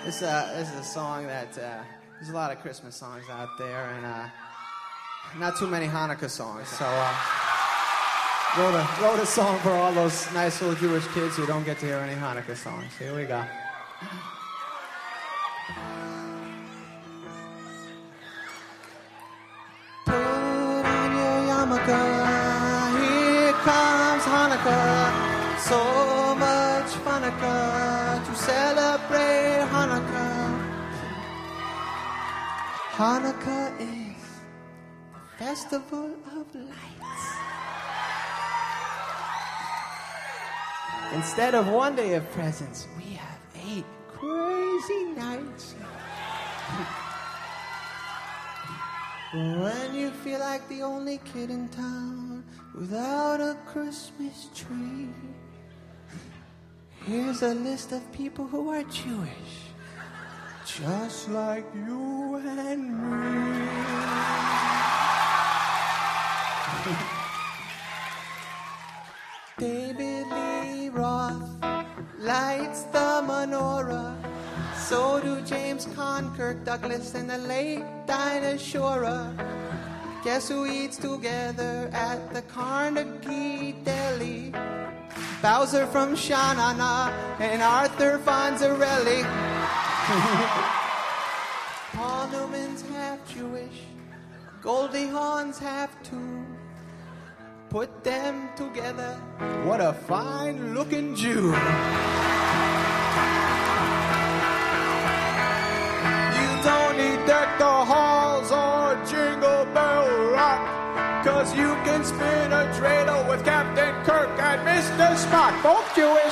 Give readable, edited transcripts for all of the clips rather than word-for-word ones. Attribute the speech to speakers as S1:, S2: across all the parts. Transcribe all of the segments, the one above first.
S1: This is a song that there's a lot of Christmas songs out there, and not too many Hanukkah songs. So wrote a song for all those nice little Jewish kids who don't get to hear any Hanukkah songs. Here we go. Put on your yarmulke, here comes Hanukkah. So much Hanukkah to celebrate Hanukkah. Hanukkah is the festival of lights. Instead of one day of presents, we have 8 crazy nights. When you feel like the only kid in town without a Christmas tree, here's a list of people who are Jewish, just like you and me. David Lee Roth lights the menorah. So do James Conn, Kirk Douglas, and the late Dinah Shore. Guess who eats together at the Carnegie Deli? Bowser from Sha-Na-Na and Arthur Fonzarelli. Paul Newman's half Jewish, Goldie Hawn's half too. Put them together, what a fine-looking Jew. You don't need Deck the Halls or Jingle Bell Rock, 'cause you can spin a dreidel with Captain Kirk and Mr. Spock, both Jewish.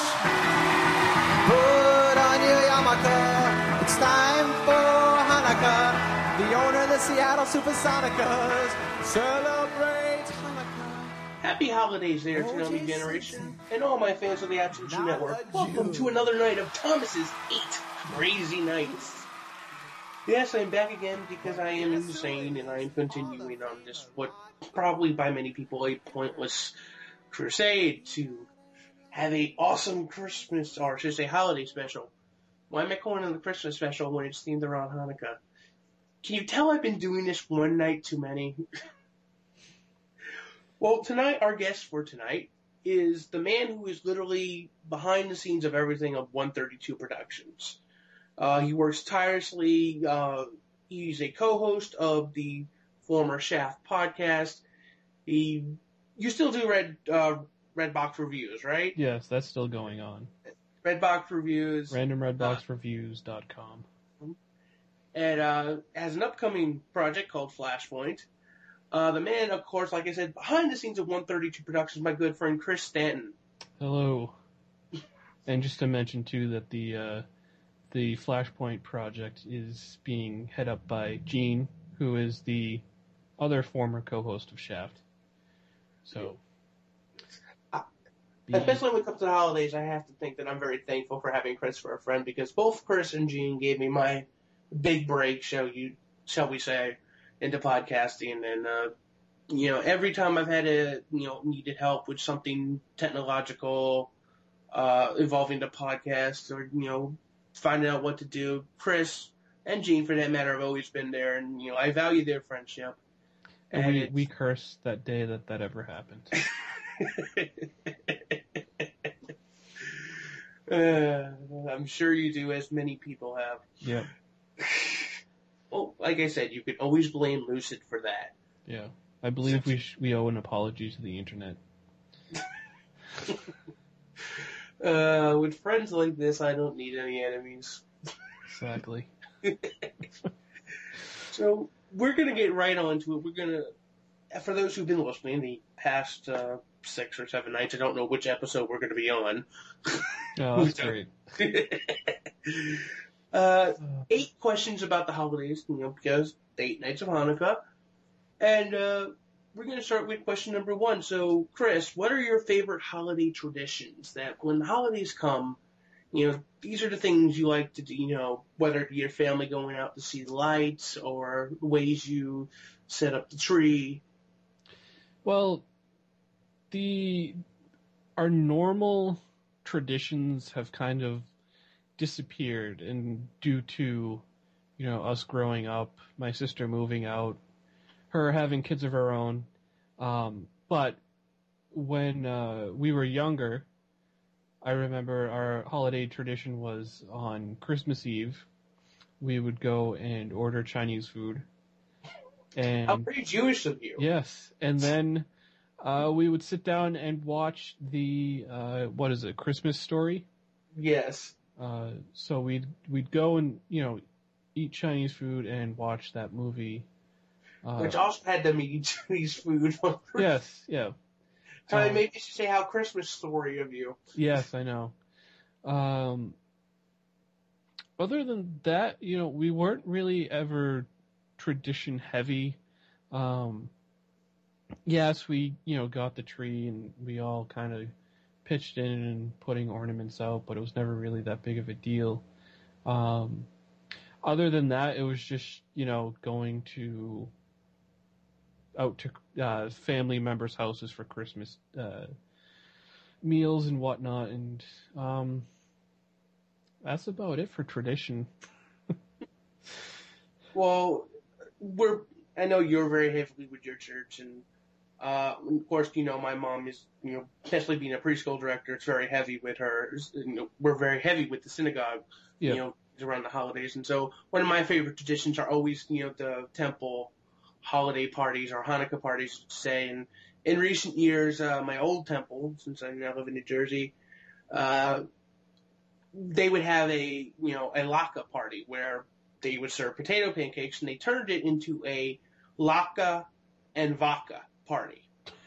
S1: Put on your yarmulke, it's time for Hanukkah. The owner of the Seattle Supersonicas celebrates Hanukkah.
S2: Happy holidays there, Tsunami Generation, and all my fans of the Absolute True Network. Welcome to another night of Thomas's 8 Crazy Nights. Yes, I'm back again because I am insane, and I am continuing on this, what probably by many people a pointless crusade to have a awesome Christmas, or I should say holiday special. Why am I calling it the Christmas special when it's themed around Hanukkah? Can you tell I've been doing this one night too many? Well, tonight, our guest for tonight is the man who is literally behind the scenes of everything of 132 Productions. He works tirelessly. He's a co-host of the former Shaft podcast. You still do Redbox reviews, right?
S3: Yes, that's still going on.
S2: Redbox reviews.
S3: RandomRedboxReviews.com.
S2: And has an upcoming project called Flashpoint. The man, of course, like I said, behind the scenes of 132 Productions, my good friend Chris Stanton.
S3: Hello. And just to mention, too, that the Flashpoint project is being head up by Gene, who is the other former co-host of Shaft. So,
S2: especially when it comes to the holidays, I have to think that I'm very thankful for having Chris for a friend, because both Chris and Gene gave me my big break, shall we say, into podcasting. And every time I've had needed help with something technological involving the podcast, or finding out what to do, Chris and Gene, for that matter, have always been there, and I value their friendship.
S3: And we cursed that day that ever happened.
S2: I'm sure you do, as many people have.
S3: Yeah.
S2: Well, like I said, you could always blame Lucid for that.
S3: Yeah. I believe we owe an apology to the internet.
S2: With friends like this, I don't need any enemies.
S3: Exactly.
S2: So, we're going to get right on to it. We're going to, for those who've been listening the past 6 or 7 nights, I don't know which episode we're going to be on.
S3: Oh, that's great.
S2: 8 questions about the holidays, because 8 nights of Hanukkah. And we're going to start with question number 1. So, Chris, what are your favorite holiday traditions that when the holidays come, these are the things you like to do, whether it be your family going out to see the lights or ways you set up the tree?
S3: Well, our normal traditions have kind of disappeared, and due to, us growing up, my sister moving out, her having kids of her own. But when we were younger, I remember our holiday tradition was on Christmas Eve, we would go and order Chinese food. And
S2: how very Jewish of you.
S3: yes, and then we would sit down and watch the Christmas Story?
S2: Yes.
S3: So we'd go and eat Chinese food and watch that movie.
S2: Which also had them eat Chinese food.
S3: Yes, yeah.
S2: Maybe you should say how Christmas Story of you.
S3: Yes, I know. Other than that, we weren't really ever tradition heavy. Yes, we, got the tree and we all kind of pitched in and putting ornaments out, but it was never really that big of a deal. Other than that, it was just, going out to family members' houses for Christmas meals and whatnot, and that's about it for tradition.
S2: Well, I know you're very heavily with your church, and of course, my mom is, especially being a preschool director, it's very heavy with her. We're very heavy with the synagogue, around the holidays. And so one of my favorite traditions are always, the temple holiday parties or Hanukkah parties, say. And in recent years, my old temple, since I now live in New Jersey, they would have a latke party where they would serve potato pancakes, and they turned it into a latke and vodka party.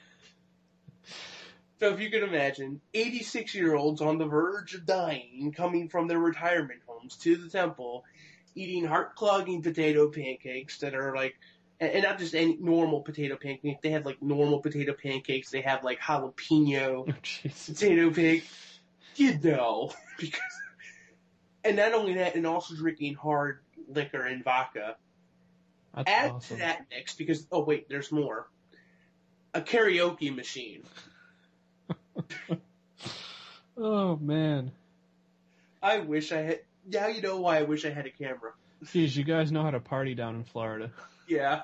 S2: So if you can imagine, 86-year-olds on the verge of dying coming from their retirement homes to the temple, eating heart-clogging potato pancakes that are like, and not just any normal potato pancakes. They have like normal potato pancakes. They have like jalapeno potato pancakes. Because, and not only that, and also drinking hard liquor and vodka.
S3: That's
S2: Add
S3: awesome.
S2: to that next, because, oh wait, there's more. A karaoke machine.
S3: Oh, man.
S2: I wish I had, now you know why I wish I had a camera.
S3: Geez, you guys know how to party down in Florida.
S2: Yeah.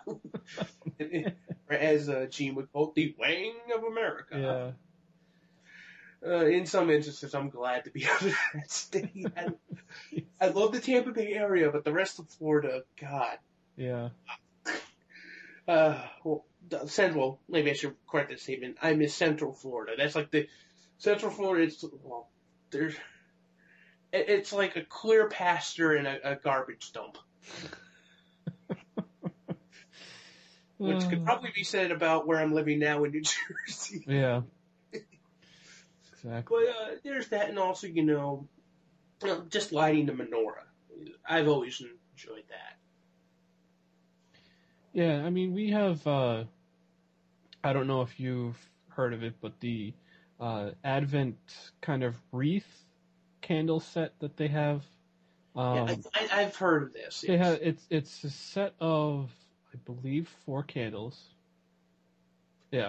S2: As Gene would quote, the wang of America.
S3: Yeah.
S2: In some instances, I'm glad to be out of that state. I love the Tampa Bay area, but the rest of Florida, God.
S3: Yeah.
S2: Central, maybe I should correct that statement. I miss Central Florida. That's like the Central Florida. It's like a clear pasture and a garbage dump, which could probably be said about where I'm living now in New Jersey.
S3: Yeah. Exactly.
S2: But there's that, and also just lighting the menorah. I've always enjoyed that.
S3: Yeah, I mean, we have, I don't know if you've heard of it, but the Advent kind of wreath candle set that they have.
S2: I've heard of this.
S3: They have, it's a set of, I believe, 4 candles. Yeah.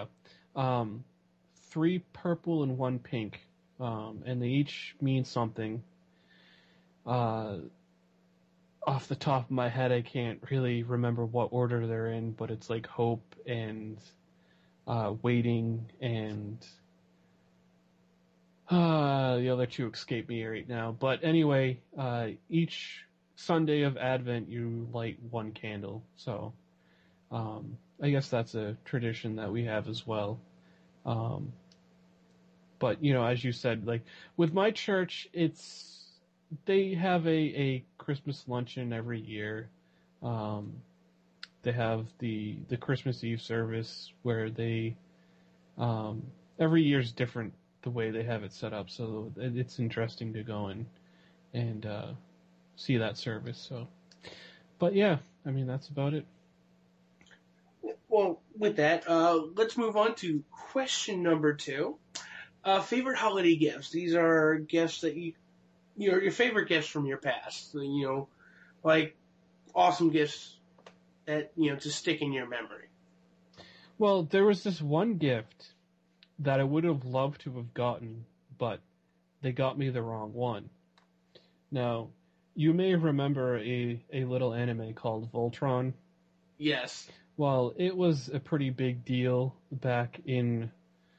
S3: 3 purple and 1 pink. And they each mean something. Off the top of my head, I can't really remember what order they're in, but it's like hope and waiting, and the other 2 escape me right now. But anyway, each Sunday of Advent, you light 1 candle. So I guess that's a tradition that we have as well. But, as you said, like with my church, they have a Christmas luncheon every year. They have the Christmas Eve service where they, every year's different the way they have it set up. So it's interesting to go and see that service. So, but yeah, I mean, that's about it.
S2: Well, with that, let's move on to question number 2. Favorite holiday gifts. These are gifts that your favorite gifts from your past, like awesome gifts that, to stick in your memory.
S3: Well, there was this one gift that I would have loved to have gotten, but they got me the wrong one. Now, you may remember a little anime called Voltron.
S2: Yes.
S3: Well, it was a pretty big deal back in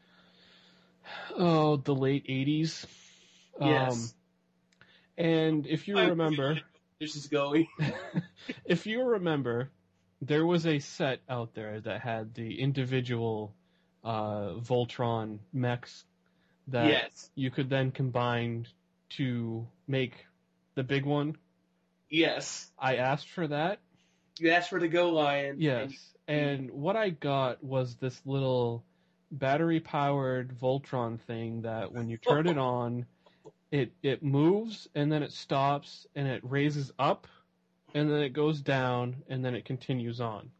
S3: the late 80s.
S2: Yes.
S3: And if you remember,
S2: this is going.
S3: if you remember, there was a set out there that had the individual Voltron mechs that you could then combine to make the big one.
S2: Yes.
S3: I asked for that.
S2: You asked for the Go Lion.
S3: Yes. And what I got was this little battery-powered Voltron thing that when you turn it on, it moves, and then it stops, and it raises up, and then it goes down, and then it continues on.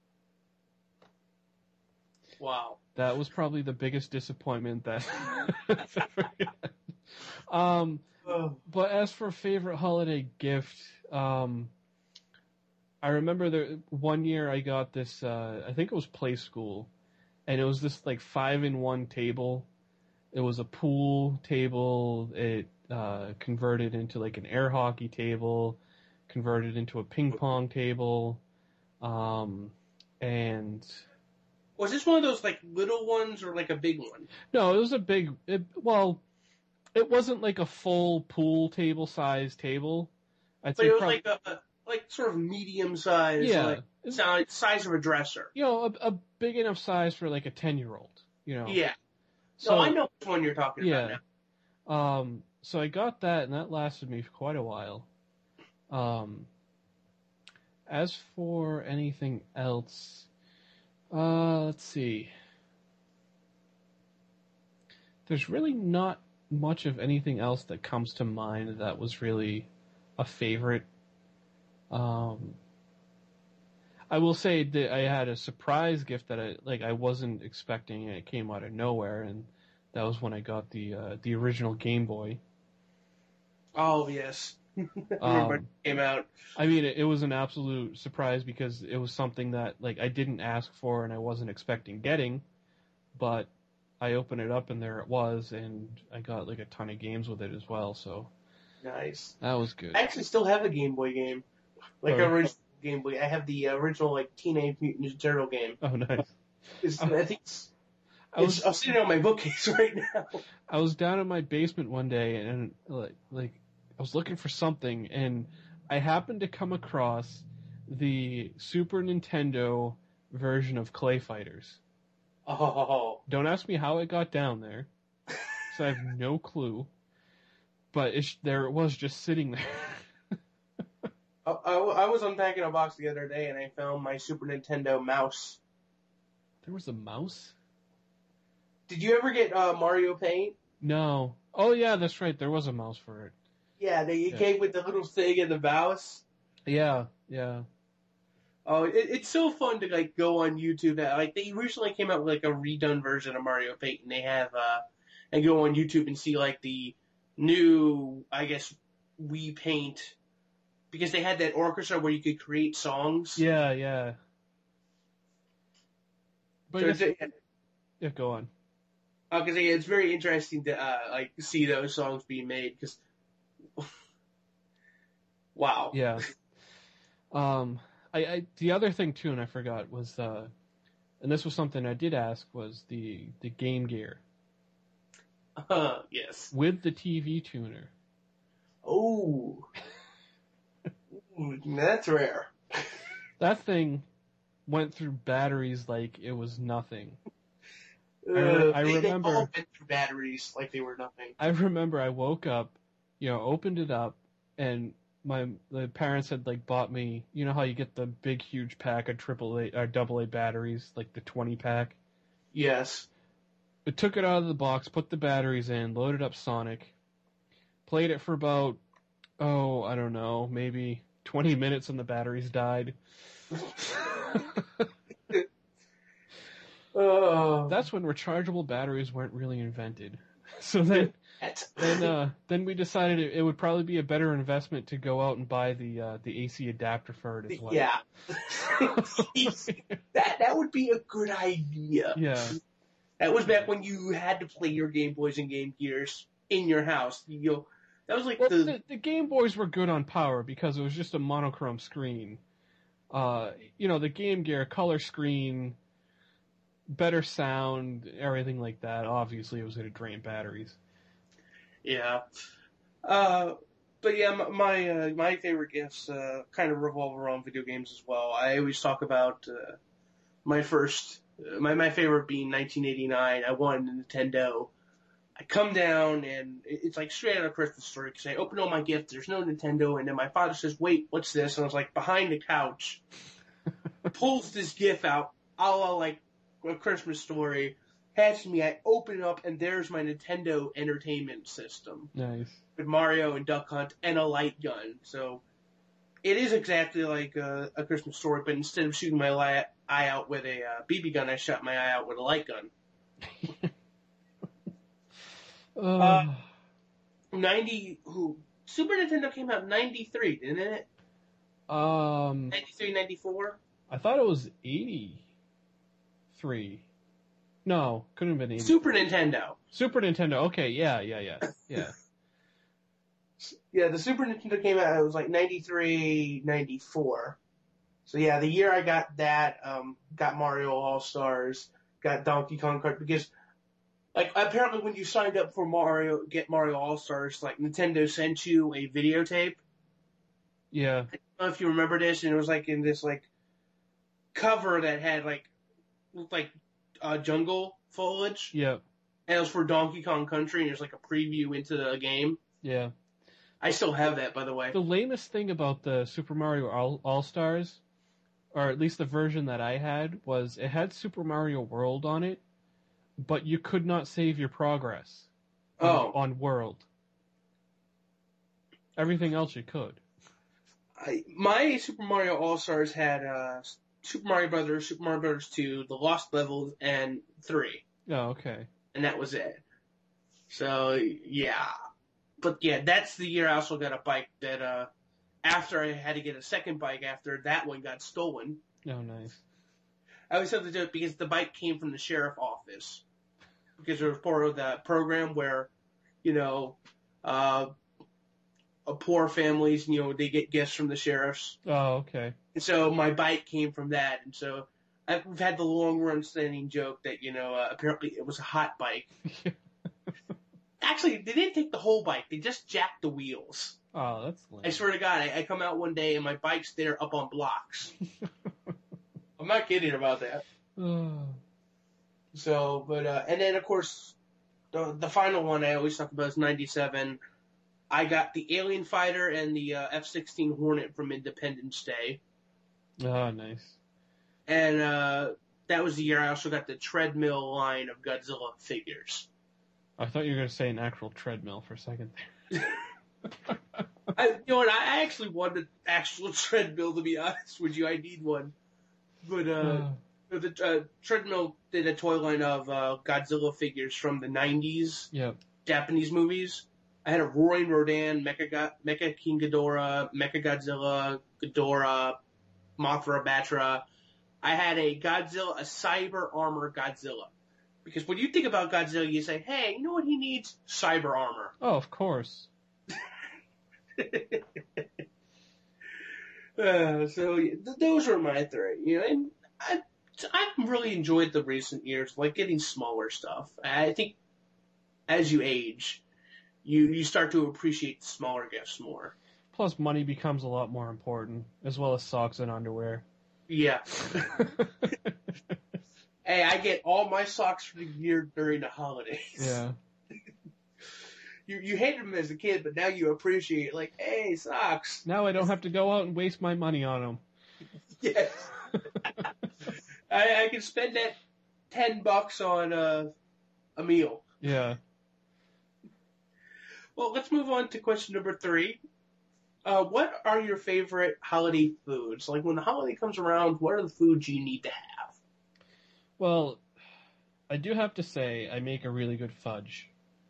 S2: Wow.
S3: That was probably the biggest disappointment that I've ever had. But as for favorite holiday gift, I remember one year I got this, I think it was Play School, and it was this like 5-in-1 table. It was a pool table. It converted into like an air hockey table, converted into a ping pong table, and...
S2: Was this one of those like little ones or like a big one?
S3: No, it was a big... it wasn't like a full pool table size table.
S2: But it was like a sort of medium size,
S3: yeah,
S2: like size of a dresser.
S3: You know, a big enough size for like a 10-year-old. You know.
S2: Yeah. So I know which one you're talking about
S3: now. So I got that, and that lasted me for quite a while. As for anything else, let's see. There's really not much of anything else that comes to mind that was really a favorite. I will say that I had a surprise gift that I wasn't expecting, and it came out of nowhere, and that was when I got the original Game Boy.
S2: Oh yes, I remember it came out.
S3: I mean, it was an absolute surprise because it was something that like I didn't ask for and I wasn't expecting getting, but I opened it up and there it was, and I got like a ton of games with it as well. So
S2: nice.
S3: That was good.
S2: I actually still have a Game Boy game, like original Game Boy. I have the original like Teenage Mutant Ninja Turtle game.
S3: Oh, nice.
S2: I think I'm sitting on my bookcase right now.
S3: I was down in my basement one day and like I was looking for something, and I happened to come across the Super Nintendo version of Clay Fighters.
S2: Oh.
S3: Don't ask me how it got down there, because I have no clue. But there it was, just sitting there.
S2: I was unpacking a box the other day, and I found my Super Nintendo mouse.
S3: There was a mouse?
S2: Did you ever get Mario Paint?
S3: No. Oh, yeah, that's right. There was a mouse for it.
S2: Yeah, it came with the little thing and the mouse.
S3: Yeah, yeah.
S2: Oh, it's so fun to like go on YouTube. Like they recently came out with like a redone version of Mario Paint, and they have and go on YouTube and see like the new, I guess, Wii Paint, because they had that orchestra where you could create songs.
S3: Yeah, yeah. But
S2: so
S3: yeah, go on.
S2: Because it's very interesting to like see those songs being made. Because wow.
S3: Yeah. The other thing too, and I forgot, was and this was something I did ask, was the Game Gear.
S2: Yes.
S3: With the TV tuner.
S2: Oh. That's rare.
S3: That thing went through batteries like it was nothing. I remember.
S2: They all went through batteries like they were nothing.
S3: I remember I woke up, opened it up, and the parents had like bought me. You know how you get the big huge pack of AAA or AA batteries, like the 20 pack.
S2: Yes.
S3: I took it out of the box, put the batteries in, loaded up Sonic, played it for about, I don't know, maybe 20 minutes, and the batteries died. That's when rechargeable batteries weren't really invented. So then we decided it would probably be a better investment to go out and buy the AC adapter for it as well.
S2: Yeah. that would be a good idea.
S3: Yeah.
S2: That was back when you had to play your Game Boys and Game Gears in your house. That was like
S3: Well, the Game Boys were good on power because it was just a monochrome screen. The Game Gear color screen, better sound, everything like that. Obviously, it was going to drain batteries.
S2: Yeah. But yeah, my favorite gifts kind of revolve around video games as well. I always talk about my favorite being 1989. I won a Nintendo. I come down and it's like straight out of Christmas Story because I open all my gifts. There's no Nintendo, and then my father says, "Wait, what's this?" And I was like behind the couch, pulls this gift out, a la like a Christmas Story, hands to me. I open it up, and there's my Nintendo Entertainment System.
S3: Nice.
S2: With Mario and Duck Hunt and a light gun. So it is exactly like a Christmas Story, but instead of shooting my eye out with a BB gun, I shot my eye out with a light gun. Super Nintendo came out in 93, didn't it? 93, 94?
S3: I thought it was 83. No, couldn't have been 80.
S2: Super Nintendo.
S3: Super Nintendo, okay, yeah.
S2: Yeah, the Super Nintendo came out, it was like 93, 94. So yeah, the year I got that, got Mario All-Stars, got Donkey Kong Kart, because like apparently when you signed up for Get Mario All-Stars, like Nintendo sent you a videotape.
S3: Yeah.
S2: I don't know if you remember this, and it was like in this like cover that had looked like jungle foliage.
S3: Yeah.
S2: And it was for Donkey Kong Country, and there's like a preview into the game.
S3: Yeah.
S2: I still have that, by the way.
S3: The lamest thing about the Super Mario All-Stars, or at least the version that I had, was it had Super Mario World on it, but you could not save your progress on World. Everything else you could.
S2: My Super Mario All-Stars had Super Mario Brothers, Super Mario Brothers 2, The Lost Levels, and 3.
S3: Oh, okay.
S2: And that was it. So, yeah. But yeah, that's the year I also got a bike that, after I had to get a second bike after that one got stolen.
S3: Oh, nice.
S2: I always have to do it because the bike came from the sheriff office. Because it was part of that program where, poor families, they get gifts from the sheriffs.
S3: Oh, okay.
S2: And so my bike came from that. And so we've had the long run standing joke that, apparently it was a hot bike. Actually, they didn't take the whole bike. They just jacked the wheels.
S3: Oh, that's lame.
S2: I swear to God, I come out one day and my bike's there up on blocks. I'm not kidding about that. So, but, and then of course, the final one I always talk about is 97. I got the Alien Fighter and the F-16 Hornet from Independence Day.
S3: Oh, nice.
S2: And that was the year I also got the treadmill line of Godzilla figures.
S3: I thought you were going to say an actual treadmill for a second there.
S2: I actually wanted an actual treadmill, to be honest with you. I need one. But the treadmill did a toy line of Godzilla figures from the 90s.
S3: Yep.
S2: Japanese movies. I had a Roaring Rodan, Mecha King Ghidorah, Mecha Godzilla, Ghidorah, Mothra, Batra. I had a Cyber Armor Godzilla. Because when you think about Godzilla, you say, hey, you know what he needs? Cyber armor.
S3: Oh, of course.
S2: Those are my three. And I've really enjoyed the recent years, like getting smaller stuff. I think as you age, you start to appreciate the smaller gifts more.
S3: Plus, money becomes a lot more important, as well as socks and underwear.
S2: Yeah. Hey, I get all my socks for the year during the holidays.
S3: Yeah.
S2: You hated them as a kid, but now you appreciate it. Like, hey, socks.
S3: Now I don't have to go out and waste my money on them.
S2: Yes. I can spend that $10 on a meal.
S3: Yeah.
S2: Well, let's move on to question number 3. What are your favorite holiday foods? Like, when the holiday comes around, what are the foods you need to have?
S3: Well, I do have to say I make a really good fudge.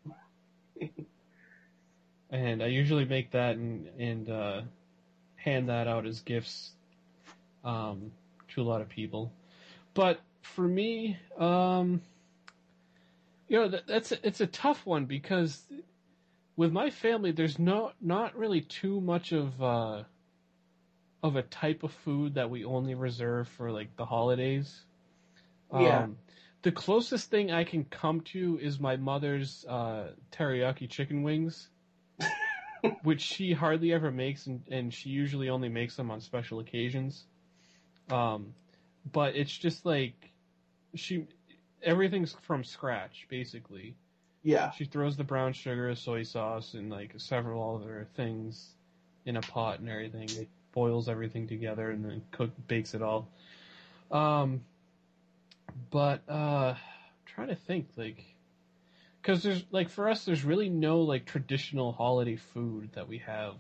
S3: And I usually make that and hand that out as gifts to a lot of people. But for me, it's a tough one because with my family, there's not really too much of a type of food that we only reserve for like the holidays.
S2: Yeah.
S3: The closest thing I can come to is my mother's teriyaki chicken wings, which she hardly ever makes, and she usually only makes them on special occasions. But it's just like everything's from scratch, basically.
S2: Yeah.
S3: She throws the brown sugar, soy sauce, and like several other things in a pot and everything. Boils everything together and then bakes it all. But trying to think, like, because there's like for us, there's really no like traditional holiday food that we have.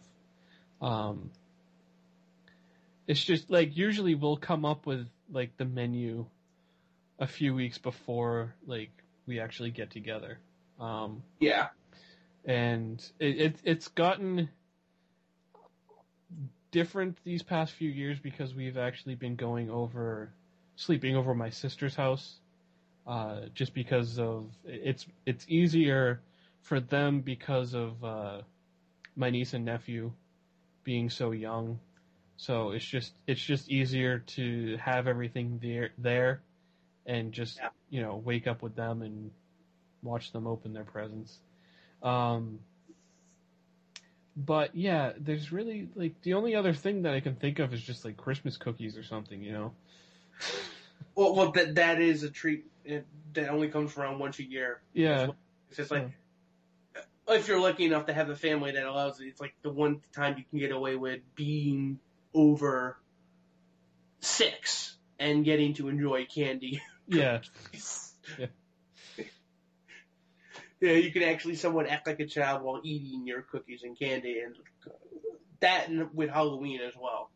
S3: It's just like usually we'll come up with like the menu a few weeks before like we actually get together.
S2: Yeah.
S3: And it's gotten different these past few years because we've actually been sleeping over my sister's house, just because of it's easier for them because of my niece and nephew being so young. So it's just easier to have everything there and just wake up with them and watch them open their presents. But yeah, there's really like the only other thing that I can think of is just like Christmas cookies or something, you know.
S2: Well, that is a treat that only comes around once a year.
S3: Yeah,
S2: It's just like if you're lucky enough to have a family that allows it, it's like the one time you can get away with being over 6 and getting to enjoy candy.
S3: Yeah. Yeah.
S2: Yeah, you can actually somewhat act like a child while eating your cookies and candy, and that and with Halloween as well.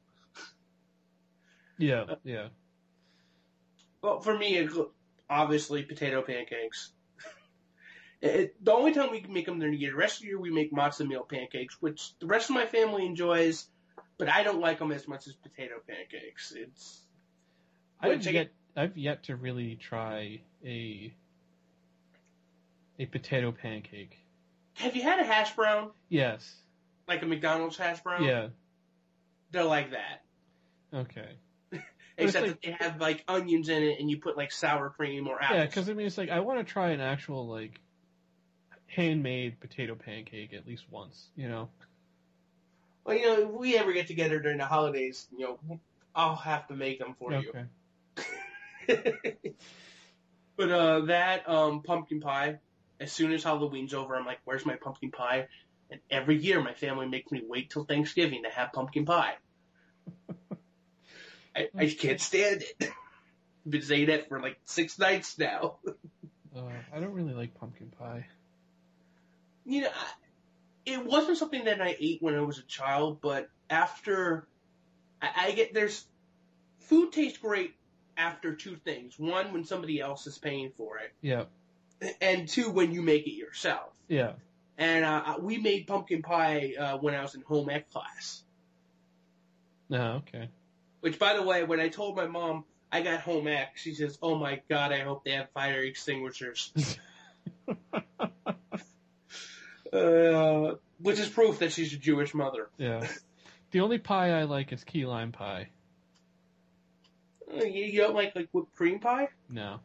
S3: Yeah, yeah.
S2: Well, for me, obviously potato pancakes. The only time we can make them during the year, the rest of the year we make matzo meal pancakes, which the rest of my family enjoys, but I don't like them as much as potato pancakes.
S3: I've yet to really try a potato pancake.
S2: Have you had a hash brown?
S3: Yes.
S2: Like a McDonald's hash brown?
S3: Yeah.
S2: They're like that.
S3: Okay.
S2: Except that they have like onions in it, and you put like sour cream or apples.
S3: Yeah, because I mean, it's like I want to try an actual like handmade potato pancake at least once, you know.
S2: Well, if we ever get together during the holidays, I'll have to make them for you. But that pumpkin pie, as soon as Halloween's over, I'm like, where's my pumpkin pie? And every year my family makes me wait till Thanksgiving to have pumpkin pie. I can't stand it. I've been saying that for like 6 nights now.
S3: I don't really like pumpkin pie.
S2: It wasn't something that I ate when I was a child, but after there's food tastes great after 2 things. 1, when somebody else is paying for it.
S3: Yeah.
S2: And 2, when you make it yourself.
S3: Yeah.
S2: And we made pumpkin pie when I was in home ec class.
S3: Oh, okay.
S2: Which, by the way, when I told my mom I got home ec, she says, "Oh my God, I hope they have fire extinguishers." Which is proof that she's a Jewish mother.
S3: Yeah. The only pie I like is key lime pie.
S2: You don't like whipped cream pie?
S3: No.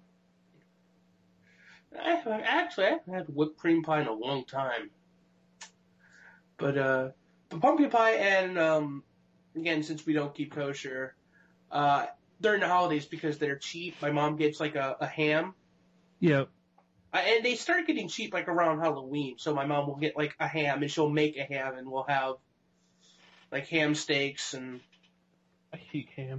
S2: I haven't had whipped cream pie in a long time. But the pumpkin pie and again, since we don't keep kosher, during the holidays because they're cheap, my mom gets like a ham.
S3: Yep.
S2: And they start getting cheap like around Halloween, so my mom will get like a ham and she'll make a ham and we'll have like ham steaks and.
S3: I hate ham.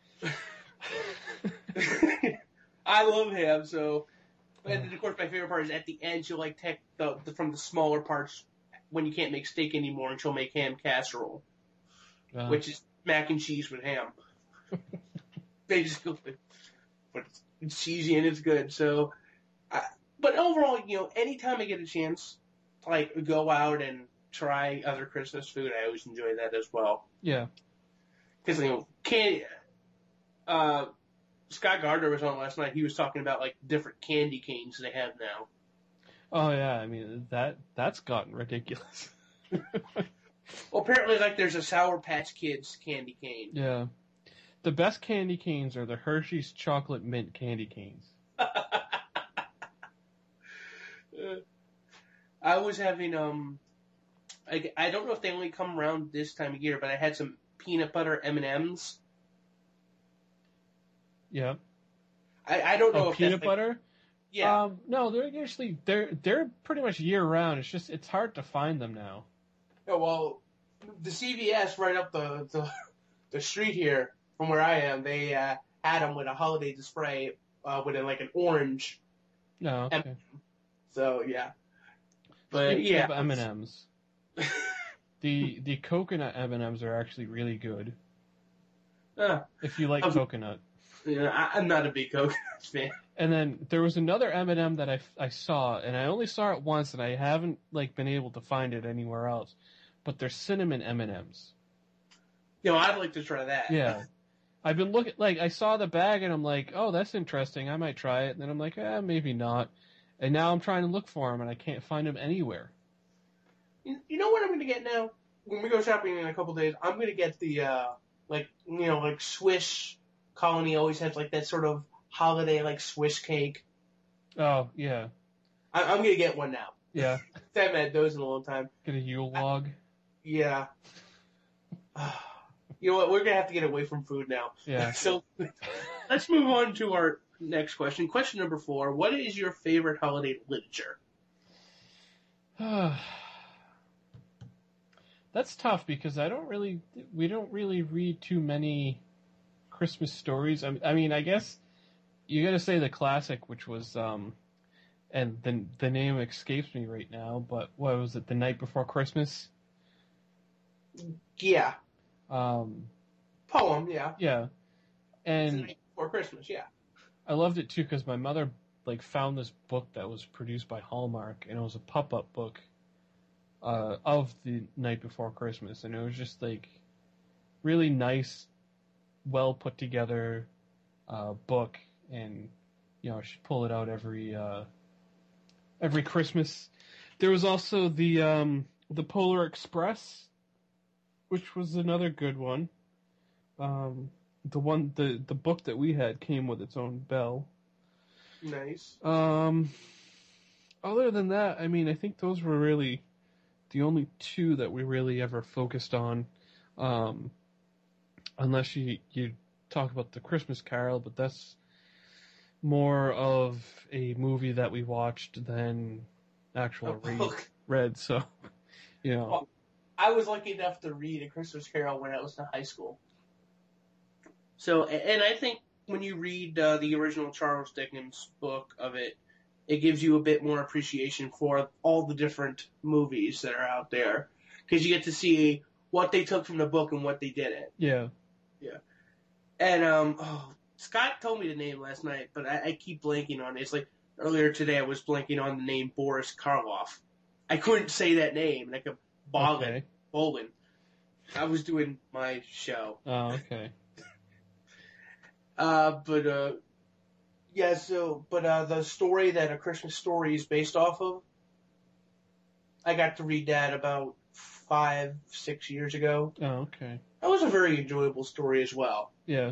S2: I love ham, so. And of course, my favorite part is at the end she'll like take from the smaller parts when you can't make steak anymore, and she'll make ham casserole, which is mac and cheese with ham. Basically, but it's cheesy and it's good. So, but overall, anytime I get a chance to like go out and try other Christmas food, I always enjoy that as well.
S3: Yeah,
S2: because candy. Scott Gardner was on last night. He was talking about like different candy canes they have now.
S3: Oh yeah, I mean that's gotten ridiculous.
S2: Well, apparently, like, there's a Sour Patch Kids candy cane.
S3: Yeah. The best candy canes are the Hershey's chocolate mint candy canes.
S2: I was having, I don't know if they only come around this time of year, but I had some peanut butter M&Ms.
S3: Yeah.
S2: I don't know if
S3: peanut
S2: that's
S3: butter?
S2: Yeah.
S3: No, they're pretty much year round. It's hard to find them now.
S2: Oh, well, the CVS right up the street here from where I am, they had them with a holiday display with like an orange.
S3: No, okay.
S2: So yeah, but
S3: Speaking
S2: yeah,
S3: of M&Ms, the coconut M&Ms are actually really good. If you like coconut.
S2: Yeah, I'm not a big coconut fan.
S3: And then there was another M&M that I saw, and I only saw it once, and I haven't been able to find it anywhere else. But they're cinnamon M&Ms.
S2: I'd like to try that.
S3: Yeah. I've been looking, I saw the bag and I'm like, oh, that's interesting. I might try it. And then I'm like, maybe not. And now I'm trying to look for them and I can't find them anywhere.
S2: You know what I'm going to get now? When we go shopping in a couple days, I'm going to get the, like Swiss Colony always has like that sort of holiday, like Swiss cake.
S3: Oh, yeah.
S2: I'm going to get one now.
S3: Yeah.
S2: I haven't had those in a long time.
S3: Get a Yule log.
S2: Yeah. You know what? We're going to have to get away from food now.
S3: Yeah.
S2: So let's move on to our next question. Question number 4. What is your favorite holiday literature?
S3: That's tough because we don't really read too many Christmas stories. I mean, I guess you got to say the classic, which was, and the name escapes me right now, but what was it? The Night Before Christmas?
S2: Yeah.
S3: Poem,
S2: yeah.
S3: Yeah. And
S2: The Night Before Christmas, yeah.
S3: I loved it too because my mother found this book that was produced by Hallmark, and it was a pop-up book of the Night Before Christmas, and it was just really nice, well put together book, and she'd pull it out every Christmas. There was also the Polar Express, which was another good one. The book that we had came with its own bell.
S2: Nice.
S3: Other than that, I mean, I think those were really the only two that we really ever focused on. Unless you talk about the Christmas Carol, but that's more of a movie that we watched than actual read. So,
S2: Well, I was lucky enough to read A Christmas Carol when I was in high school. So, and I think when you read the original Charles Dickens book of it, it gives you a bit more appreciation for all the different movies that are out there. Because you get to see what they took from the book and what they didn't.
S3: Yeah.
S2: Yeah. And, Scott told me the name last night, but I keep blanking on it. It's like earlier today I was blanking on the name Boris Karloff. I couldn't say that name, and I kept bowling. I was doing my show.
S3: Oh, okay.
S2: The story that A Christmas Story is based off of, I got to read that about 5-6 years ago.
S3: Oh, okay.
S2: That was a very enjoyable story as well.
S3: Yeah.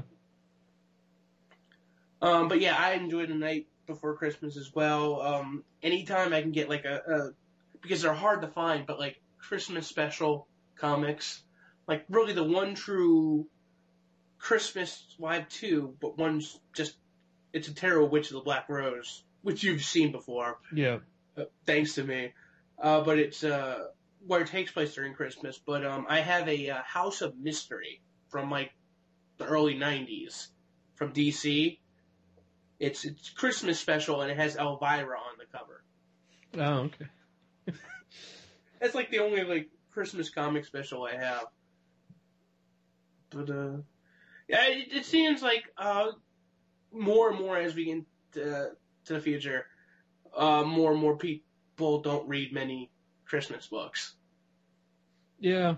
S2: But yeah, I enjoyed The Night Before Christmas as well. Anytime I can get because they're hard to find, but Christmas special comics, really the one true Christmas, well, I have two, but one's just, it's a Tarot Witch of the Black Rose, which you've seen before.
S3: Yeah.
S2: Thanks to me. But it's, where it takes place during Christmas. But, I have a House of Mystery from, the early 90s from DC. It's Christmas special, and it has Elvira on the cover.
S3: Oh, okay.
S2: That's, the only, Christmas comic special I have. But, yeah, it seems more and more as we get to the future, more and more people don't read many Christmas books.
S3: Yeah.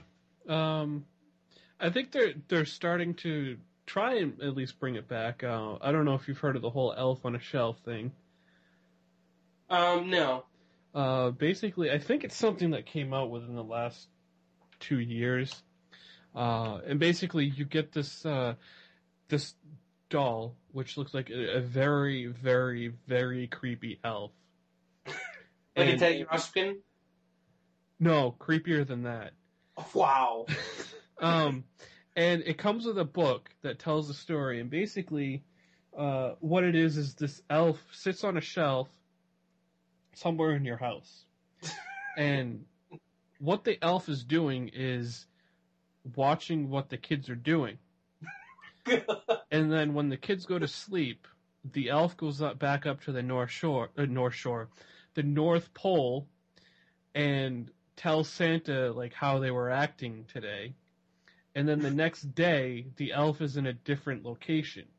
S3: I think they're starting to try and at least bring it back. I don't know if you've heard of the whole Elf on a Shelf thing.
S2: No.
S3: Basically, I think it's something that came out within the last 2 years. And basically, you get this this doll, which looks like a very, very, very creepy elf.
S2: Like a Teddy Ruxpin?
S3: No, creepier than that.
S2: Wow.
S3: And it comes with a book that tells the story, and basically, what it is this elf sits on a shelf somewhere in your house. And what the elf is doing is watching what the kids are doing. And then when the kids go to sleep, the elf goes back up to the the North Pole, and tells Santa like how they were acting today. And then the next day, the elf is in a different location.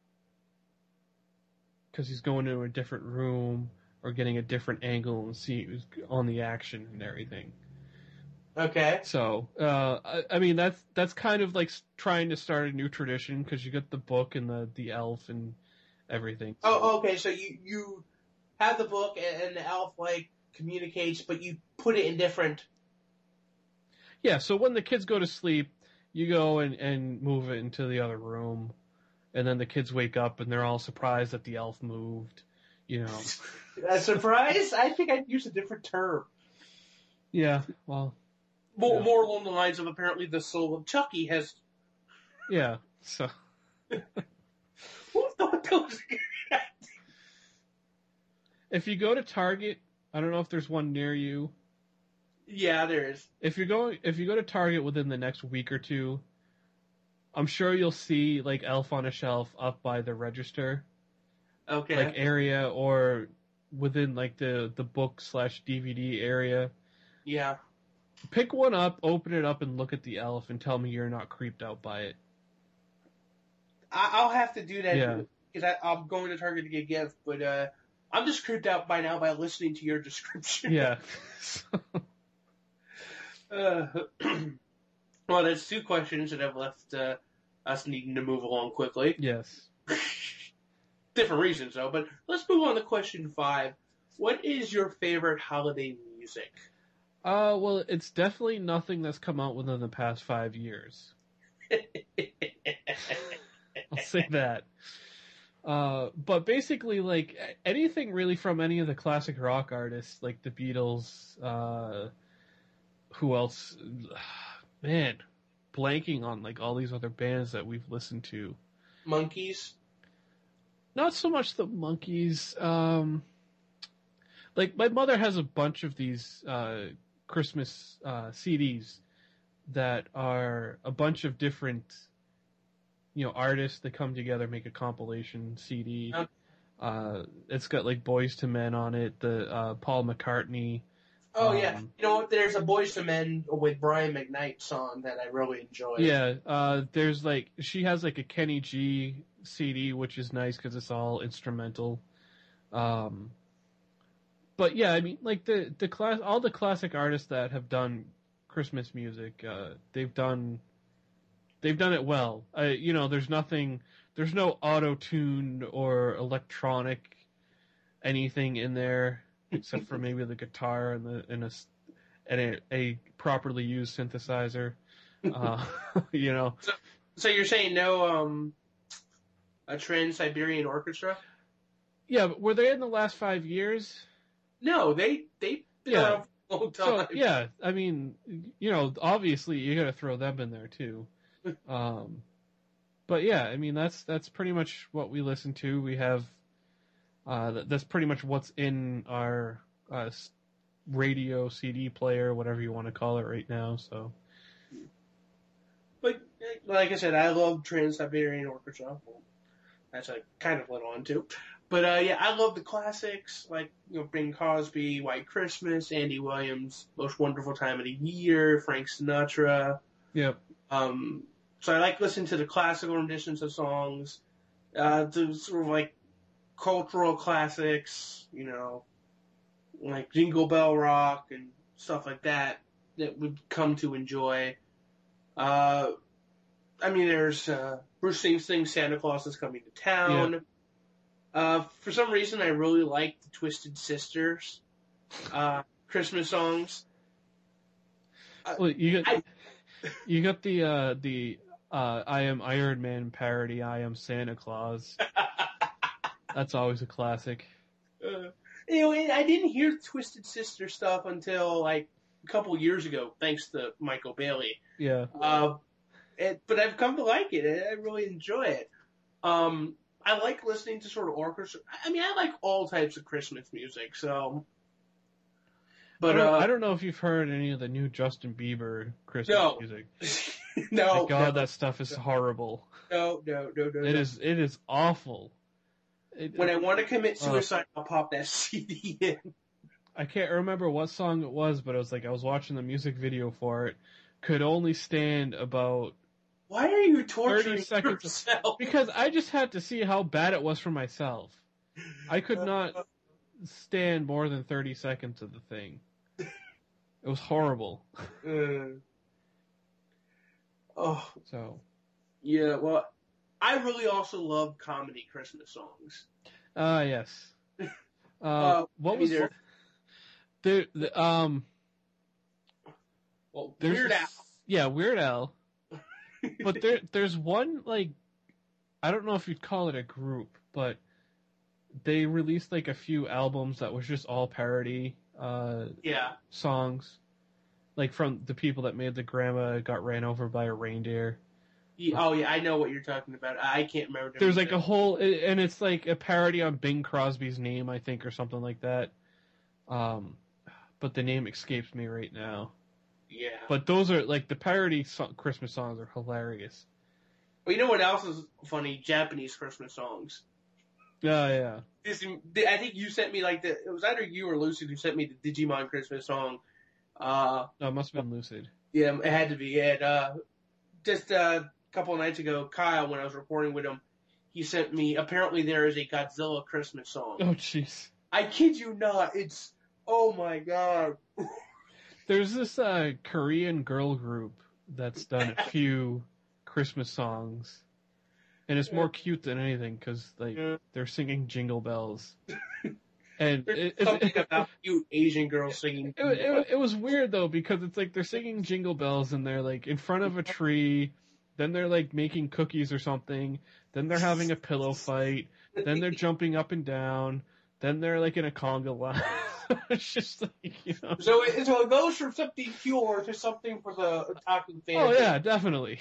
S3: Because he's going to a different room or getting a different angle and see who's on the action and everything.
S2: Okay.
S3: So, I mean, that's kind of like trying to start a new tradition because you get the book and the elf and everything. So.
S2: Oh, okay. So you have the book and the elf like communicates, but you put it in different.
S3: Yeah. So when the kids go to sleep, you go and move it into the other room, and then the kids wake up and they're all surprised that the elf moved. You know.
S2: A surprise? I think I'd use a different term.
S3: Yeah. Well.
S2: More along the lines of apparently the soul of Chucky has.
S3: Yeah. So.
S2: Who thought those?
S3: If you go to Target, I don't know if there's one near you.
S2: Yeah, there is.
S3: If you go to Target within the next week or two, I'm sure you'll see like Elf on a Shelf up by the register.
S2: Okay.
S3: Like area or within like the book/DVD area.
S2: Yeah.
S3: Pick one up, open it up, and look at the elf, and tell me you're not creeped out by it.
S2: I'll have to do that.
S3: Yeah.
S2: Because I'm going to Target to get a gift, but I'm just creeped out by now by listening to your description.
S3: Yeah.
S2: Well, there's two questions that have left us needing to move along quickly.
S3: Yes.
S2: Different reasons, though. But let's move on to question 5. What is your favorite holiday music?
S3: Well, it's definitely nothing that's come out within the past 5 years. I'll say that. But basically, like, anything really from any of the classic rock artists, like the Beatles, who else? Man, blanking on, like, all these other bands that we've listened to.
S2: Monkeys?
S3: Not so much the Monkeys. Like, my mother has a bunch of these, Christmas, CDs that are a bunch of different, artists that come together, make a compilation CD. It's got like Boyz II Men on it, the Paul McCartney.
S2: Oh yeah, you know what? There's a Boyz II Men with Brian McKnight song that I really enjoy.
S3: Yeah, there's like she has like a Kenny G CD, which is nice because it's all instrumental. But yeah, I mean, like all the classic artists that have done Christmas music, they've done it well. There's no auto-tune or electronic anything in there except for maybe the guitar and a properly used synthesizer.
S2: So you're saying no a Trans-Siberian Orchestra?
S3: Yeah, but were they in the last 5 years?
S2: No, they've been around for a long time.
S3: So, yeah, I mean, obviously you got to throw them in there too. But yeah, I mean that's pretty much what we listen to. We have that's pretty much what's in our radio CD player, whatever you want to call it right now. So,
S2: but like I said, I love Trans-Siberian Orchestra. That's I kind of led on to. But yeah, I love the classics like Bing Crosby, White Christmas, Andy Williams, Most Wonderful Time of the Year, Frank Sinatra.
S3: Yep.
S2: So I like listening to the classical renditions of songs, the sort of like cultural classics, like Jingle Bell Rock and stuff like that we've come to enjoy. I mean, there's Bruce Springsteen's Santa Claus is Coming to Town.
S3: Yeah.
S2: For some reason, I really like the Twisted Sisters. Christmas songs.
S3: Well, you got the I Am Iron Man parody, I Am Santa Claus. That's always a classic.
S2: I didn't hear Twisted Sister stuff until like a couple years ago, thanks to Michael Bailey.
S3: Yeah.
S2: But I've come to like it. I really enjoy it. I like listening to sort of orchestra. I mean, I like all types of Christmas music. So, but
S3: I don't know if you've heard any of the new Justin Bieber Christmas music.
S2: No,
S3: God, that stuff is horrible.
S2: No.
S3: It is awful.
S2: When I want to commit suicide, I'll pop that CD in.
S3: I can't remember what song it was, but it was like I was watching the music video for it. Could only stand about.
S2: Why are you torturing
S3: 30 seconds
S2: yourself?
S3: Because I just had to see how bad it was for myself. I could not stand more than 30 seconds of the thing. It was horrible. So.
S2: Yeah, well, I really also love comedy Christmas songs.
S3: Yes. What was there?
S2: Well, Weird Al.
S3: Yeah, Weird Al. But there's one, like, I don't know if you'd call it a group, but they released like a few albums that was just all parody songs. Like from the people that made the Grandma Got Ran Over by a Reindeer.
S2: Oh yeah, I know what you're talking about. I can't remember.
S3: There's like a whole, and it's like a parody on Bing Crosby's name, I think, or something like that. But the name escapes me right now.
S2: Yeah.
S3: But those are, like, the parody Christmas songs are hilarious.
S2: Well, you know what else is funny? Japanese Christmas songs.
S3: Yeah.
S2: I think you sent me, like, it was either you or Lucid who sent me the Digimon Christmas song.
S3: No, it must have been Lucid.
S2: Yeah, it had to be. And just a couple of nights ago, Kyle, when I was recording with him, he sent me, apparently there is a Godzilla Christmas song.
S3: Oh, jeez.
S2: I kid you not. It's, oh my god.
S3: There's this Korean girl group that's done a few Christmas songs, and it's more cute than anything because they're singing Jingle Bells. And
S2: it's something about cute Asian girls singing.
S3: It was weird though because it's like they're singing Jingle Bells and they're like in front of a tree, then they're like making cookies or something, then they're having a pillow fight, then they're jumping up and down, then they're like in a conga line. It's just like, you know. So
S2: it goes from something pure to something for the otaku fans.
S3: Oh yeah, definitely.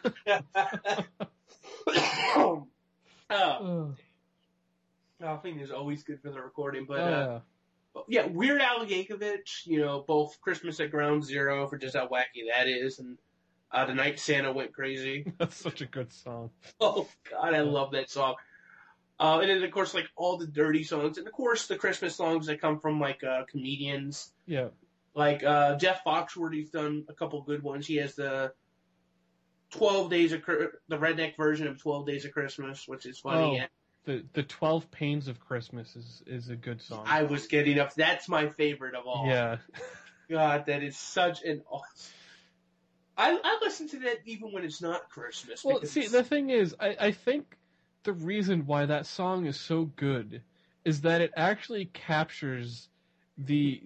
S2: I think is always good for the recording, but yeah, Weird Al Yankovic, you know, both Christmas at Ground Zero for just how wacky that is, and The Night Santa Went Crazy.
S3: That's such a good song.
S2: Oh God, I love that song. And then, of course, like, all the dirty songs. And, of course, the Christmas songs that come from, like, comedians.
S3: Yeah.
S2: Like, Jeff Foxworthy's done a couple good ones. He has the 12 Days of... the redneck version of 12 Days of Christmas, which is funny.
S3: Oh, the 12 Pains of Christmas is a good song.
S2: I was getting up... That's my favorite of all.
S3: Yeah.
S2: God, that is such an awesome... I listen to that even when it's not Christmas.
S3: Well, see, the thing is, I think... the reason why that song is so good is that it actually captures the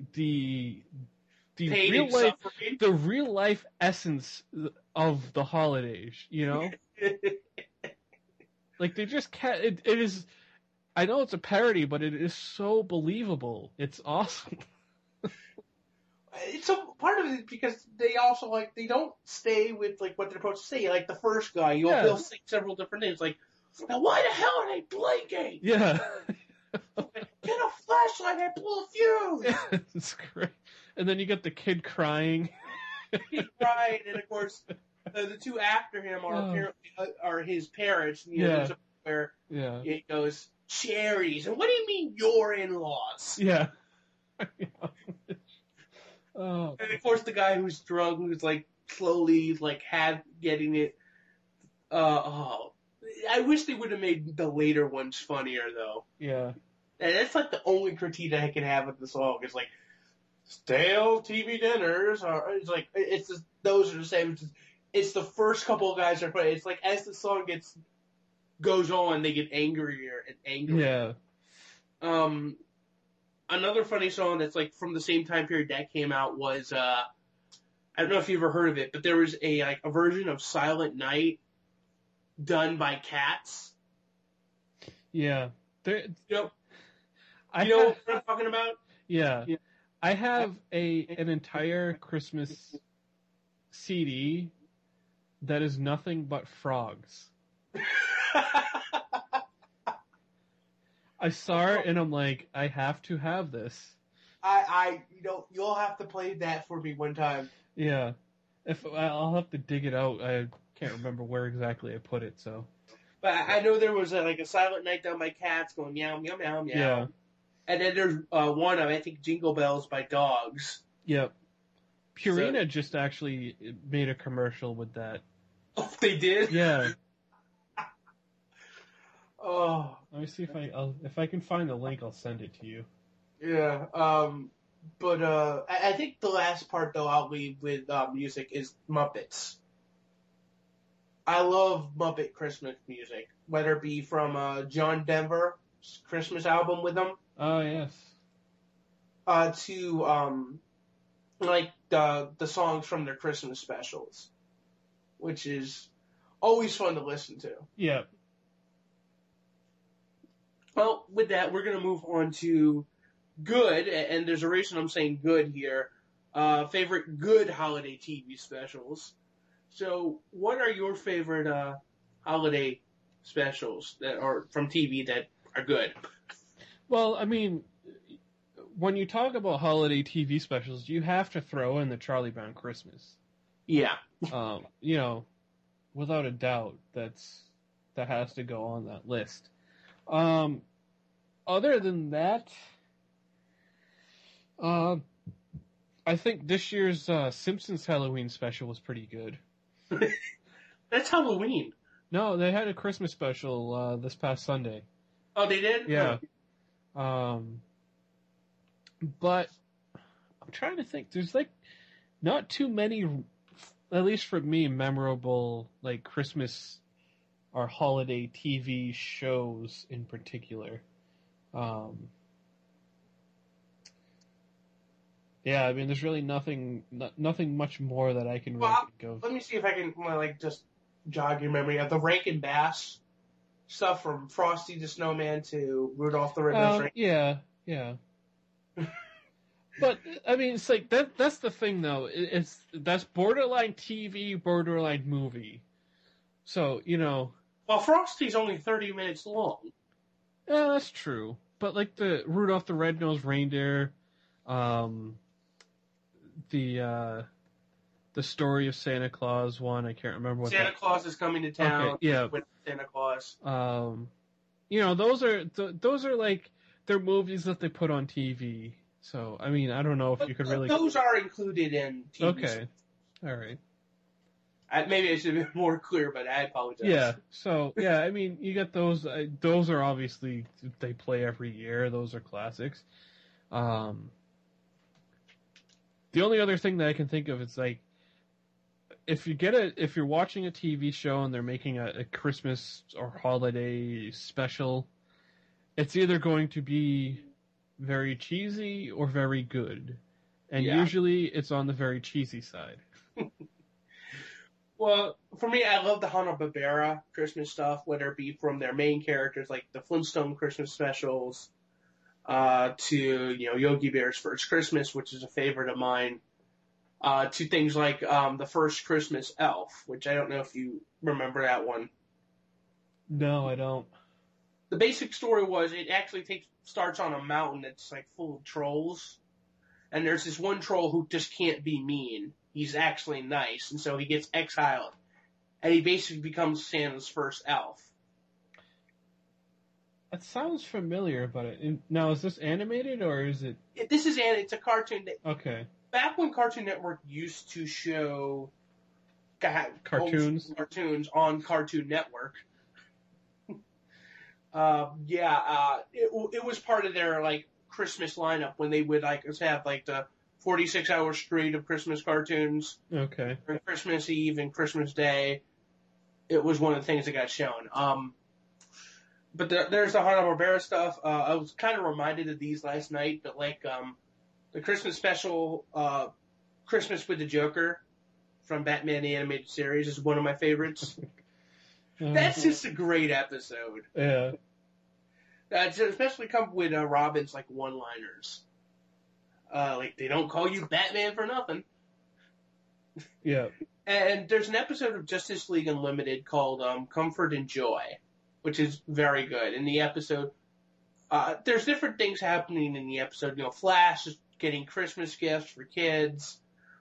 S3: real life essence of the holidays, you know? Like they just can't, it is, I know it's a parody, but it is so believable. It's awesome.
S2: It's a part of it because they also, like, they don't stay with, like, what they're supposed to say. Like the first guy, they'll sing several different things, like, now why the hell are they blinking?
S3: Yeah.
S2: Get a flashlight and pull a fuse!
S3: It's great. And then you get the kid crying.
S2: He's crying, and of course, the two after him are apparently are his parents. You know, where it goes, cherries. And what do you mean your in-laws?
S3: Yeah.
S2: And of course, the guy who's drunk, who's like slowly like getting it. I wish they would have made the later ones funnier, though.
S3: Yeah.
S2: And that's like the only critique I can have of the song. It's like, stale TV dinners are, it's like, it's just, those are the same. It's the first couple of guys are funny. It's like, as the song goes on, they get angrier and angrier.
S3: Yeah.
S2: another funny song that's like from the same time period that came out was I don't know if you ever heard of it, but there was a version of Silent Night done by Cats.
S3: Yeah.
S2: Yep. You know what I'm talking about?
S3: Yeah. I have an entire Christmas CD that is nothing but frogs. I saw it and I'm like, I have to have this.
S2: You'll have to play that for me one time.
S3: Yeah. I'll have to dig it out. I can't remember where exactly I put it, so.
S2: But I know there was a Silent Night done by Cats going meow, meow, meow, meow.
S3: Yeah.
S2: And then there's one of, I think, Jingle Bells by Dogs.
S3: Yep. Purina just actually made a commercial with that.
S2: Oh, they did?
S3: Yeah.
S2: Oh.
S3: Let me see if I can find the link, I'll send it to you.
S2: Yeah. But I think the last part, though, I'll leave with music is Muppets. I love Muppet Christmas music, whether it be from John Denver's Christmas album with them.
S3: Oh, yes.
S2: To the songs from their Christmas specials, which is always fun to listen to.
S3: Yeah.
S2: Well, with that, we're going to move on to good, and there's a reason I'm saying good here. Favorite good holiday TV specials. So, what are your favorite holiday specials that are from TV that are good?
S3: Well, I mean, when you talk about holiday TV specials, you have to throw in the Charlie Brown Christmas.
S2: Yeah.
S3: Without a doubt, that has to go on that list. Other than that, I think this year's Simpsons Halloween special was pretty good.
S2: That's Halloween.
S3: No, they had a Christmas special this past Sunday.
S2: Oh, they did?
S3: Yeah. But I'm trying to think. There's not too many, at least for me, memorable Christmas or holiday TV shows in particular. Yeah, I mean, there's really nothing much more that I can really think of.
S2: Let me see if I can just jog your memory of the Rankin Bass stuff from Frosty the Snowman to Rudolph the Red-Nosed Reindeer.
S3: Yeah. But I mean, it's that's the thing though. That's borderline TV, borderline movie. So
S2: Well, Frosty's only 30 minutes long.
S3: Yeah, that's true. But the Rudolph the Red-Nosed Reindeer, the Story of Santa Claus one, I can't remember what
S2: Santa Claus is coming to town.
S3: Okay, yeah.
S2: With Santa Claus.
S3: Those are they're movies that they put on TV. So, I mean, I don't know if you could really...
S2: Those are included in TV.
S3: Okay. All right.
S2: Maybe I should have been more clear, but I apologize.
S3: Yeah. So, yeah, I mean, you get those. Those are obviously, they play every year. Those are classics. The only other thing that I can think of is if you're watching a TV show and they're making a Christmas or holiday special, it's either going to be very cheesy or very good. And usually it's on the very cheesy side.
S2: Well, for me, I love the Hanna-Barbera Christmas stuff, whether it be from their main characters like the Flintstone Christmas specials, to Yogi Bear's First Christmas, which is a favorite of mine, to things like the First Christmas Elf, which I don't know if you remember that one.
S3: No, I don't.
S2: The basic story was it actually starts on a mountain that's full of trolls, and there's this one troll who just can't be mean. He's actually nice, and so he gets exiled, and he basically becomes Santa's first elf.
S3: That sounds familiar, but now is this animated or is it?
S2: It's a cartoon.
S3: Okay.
S2: Back when Cartoon Network used to show
S3: cartoons
S2: on Cartoon Network. It was part of their Christmas lineup when they would have the 46-hour street of Christmas cartoons.
S3: Okay.
S2: On Christmas Eve and Christmas Day, it was one of the things that got shown. But there's the Hanna-Barbera stuff. I was kind of reminded of these last night, but like the Christmas special, Christmas with the Joker from Batman the Animated Series is one of my favorites. That's just a great episode.
S3: Yeah.
S2: Especially come with Robin's like one-liners. Like they don't call you Batman for nothing.
S3: Yeah.
S2: And there's an episode of Justice League Unlimited called Comfort and Joy, which is very good. In the episode, there's different things happening in the episode. You know, Flash is getting Christmas gifts for kids.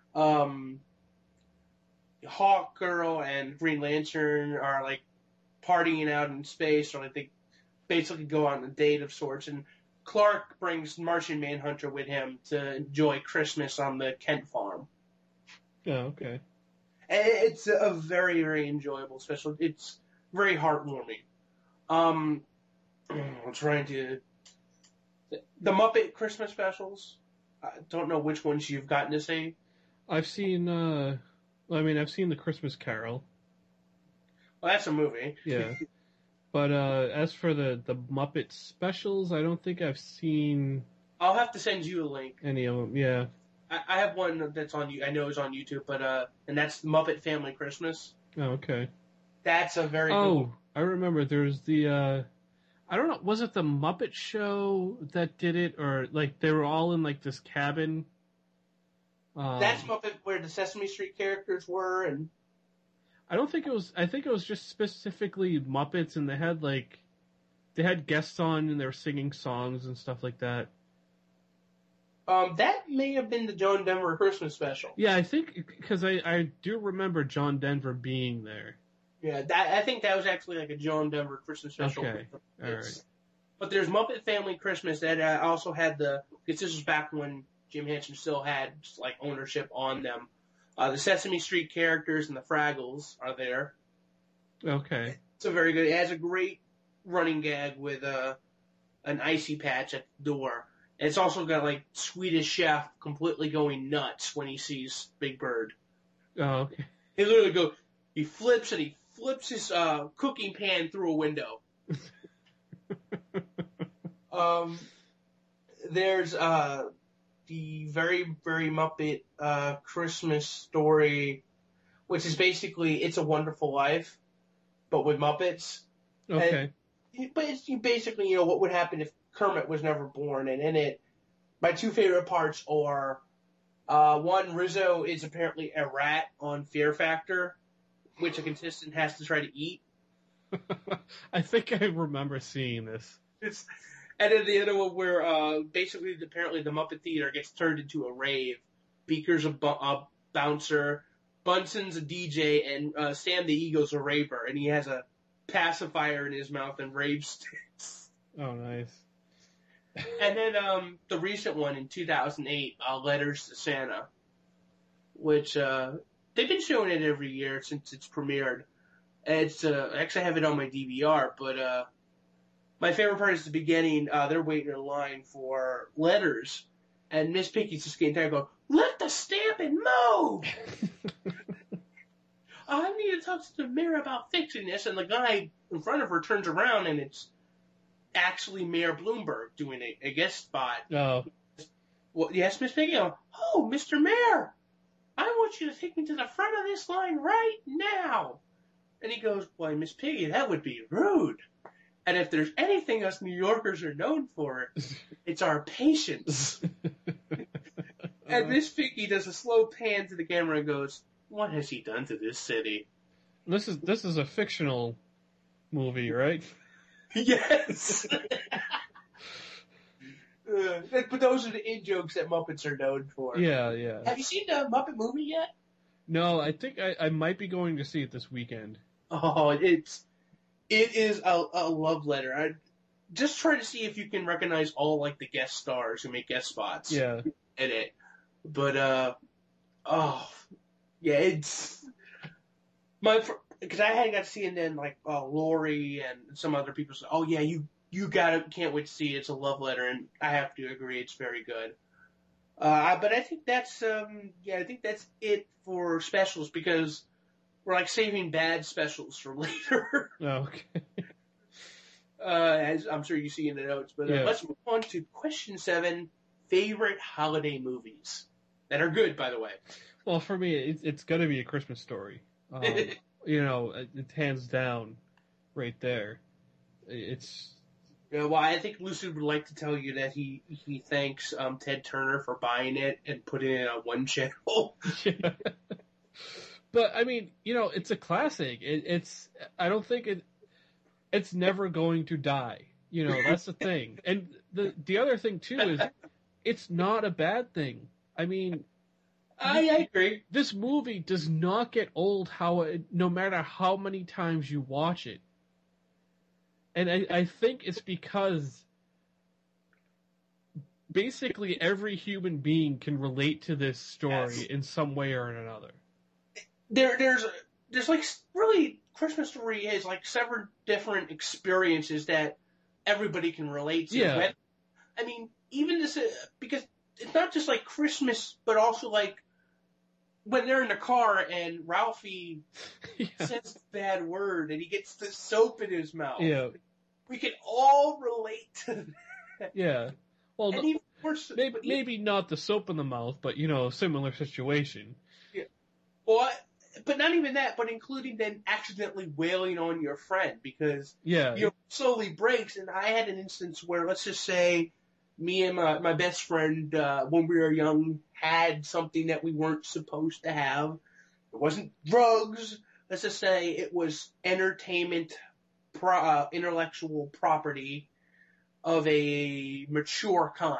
S2: Hawkgirl and Green Lantern are like partying out in space, or like they basically go on a date of sorts. And Clark brings Martian Manhunter with him to enjoy Christmas on the Kent farm.
S3: Oh, okay.
S2: And it's a very, very enjoyable special. It's very heartwarming. I'm trying to... The Muppet Christmas specials, I don't know which ones you've gotten to see.
S3: I've seen, I've seen The Christmas Carol.
S2: Well, that's a movie.
S3: Yeah. But as for the Muppet specials, I don't think I've seen...
S2: I'll have to send you a link.
S3: Any of them, yeah.
S2: I have one that's on, I know is on YouTube, but, and that's Muppet Family Christmas.
S3: Oh, okay.
S2: That's a very good one.
S3: I remember there's the, I don't know, was it the Muppet Show that did it, or, like, they were all in, like, this cabin?
S2: That's Muppet where the Sesame Street characters were, and...
S3: I think it was just specifically Muppets, and they had guests on, and they were singing songs and stuff like that.
S2: That may have been the John Denver Christmas special.
S3: Yeah, I think, because I do remember John Denver being there.
S2: Yeah, I think that was actually like a John Denver Christmas special.
S3: Okay, alright.
S2: But there's Muppet Family Christmas that also had because this was back when Jim Henson still had like ownership on them. The Sesame Street characters and the Fraggles are there.
S3: Okay.
S2: It's a very good, it has a great running gag with an icy patch at the door. And it's also got like Swedish Chef completely going nuts when he sees Big Bird.
S3: Oh, okay.
S2: He literally he flips his cooking pan through a window. There's the Very, Very Muppet Christmas Story, which is basically It's a Wonderful Life, but with Muppets.
S3: Okay.
S2: But it's basically, what would happen if Kermit was never born, and in it, my two favorite parts are, one, Rizzo is apparently a rat on Fear Factor, which a contestant has to try to eat.
S3: I think I remember seeing this.
S2: And then the other one where, basically, apparently the Muppet Theater gets turned into a rave. Beaker's a bouncer, Bunsen's a DJ, and Sam the Eagle's a raver, and he has a pacifier in his mouth and rave sticks.
S3: Oh, nice.
S2: And then the recent one in 2008, Letters to Santa, which they've been showing it every year since it's premiered. It's actually I have it on my DVR, but my favorite part is the beginning. They're waiting in line for letters, and Miss Piggy's just getting tired going, "Lift the stamp and move!" I need to talk to the mayor about fixing this, and the guy in front of her turns around, and it's actually Mayor Bloomberg doing a guest spot.
S3: Oh.
S2: Well, yes, Miss Piggy. Oh, Mr. Mayor, I want you to take me to the front of this line right now. And he goes, "Why, Miss Piggy, that would be rude. And if there's anything us New Yorkers are known for, it's our patience." And Miss Piggy does a slow pan to the camera and goes, "What has he done to this city?"
S3: This is a fictional movie, right?
S2: Yes. But those are the in-jokes that Muppets are known for.
S3: Yeah, yeah.
S2: Have you seen the Muppet movie yet?
S3: No, I think I might be going to see it this weekend.
S2: Oh, it is a love letter. I just try to see if you can recognize all like the guest stars who make guest spots.
S3: Yeah.
S2: In it. But yeah, it's because I hadn't got to see it, and then like Lori and some other people said, "Oh yeah, you can't wait to see it. It's a love letter," and I have to agree, it's very good. But I think that's it for specials, because we're like saving bad specials for later.
S3: Oh, okay.
S2: as I'm sure you see in the notes. But
S3: Yeah.
S2: let's move on to question 7, favorite holiday movies. That are good, by the way.
S3: Well, for me, it's going to be A Christmas Story. It's hands down right there. It's...
S2: Yeah, well, I think Lucid would like to tell you that he thanks Ted Turner for buying it and putting it on one channel.
S3: Yeah. But, I mean, it's a classic. I don't think it's never going to die. That's the thing. And the other thing, too, is it's not a bad thing. I mean...
S2: I agree.
S3: This movie does not get old no matter how many times you watch it. And I think it's because basically every human being can relate to this story in some way or another.
S2: There's like really Christmas Story is like 7 different experiences that everybody can relate to.
S3: Yeah.
S2: I mean, even this because it's not just like Christmas, but also like when they're in the car and Ralphie says the bad word and he gets the soap in his mouth.
S3: Yeah.
S2: We can all relate to that.
S3: Yeah. Well,
S2: and even worse,
S3: maybe not the soap in the mouth, but, similar situation.
S2: Yeah. Well, but not even that, but including then accidentally wailing on your friend because slowly breaks. And I had an instance where, let's just say, me and my best friend, when we were young, had something that we weren't supposed to have. It wasn't drugs. Let's just say it was entertainment, intellectual property of a mature kind.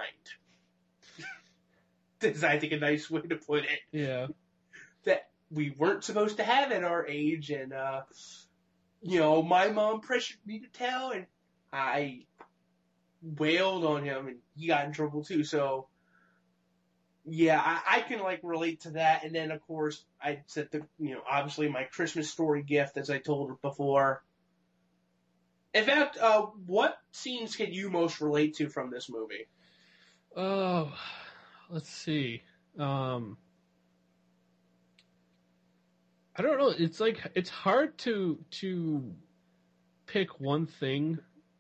S2: That's, I think, a nice way to put it.
S3: Yeah.
S2: That we weren't supposed to have at our age, and, my mom pressured me to tell, and I wailed on him, and he got in trouble too. So, yeah, I can like relate to that. And then, of course, I said obviously my Christmas Story gift, as I told her before. In fact, what scenes can you most relate to from this movie?
S3: Oh, let's see. I don't know. It's like it's hard to pick one thing.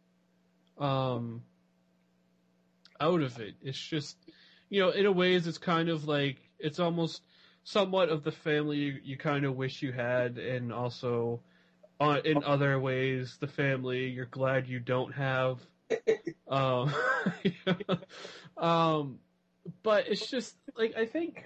S3: Out of it. It's just, in a ways it's kind of like, it's almost somewhat of the family you kind of wish you had, and also in other ways, the family you're glad you don't have. But it's just, like, I think,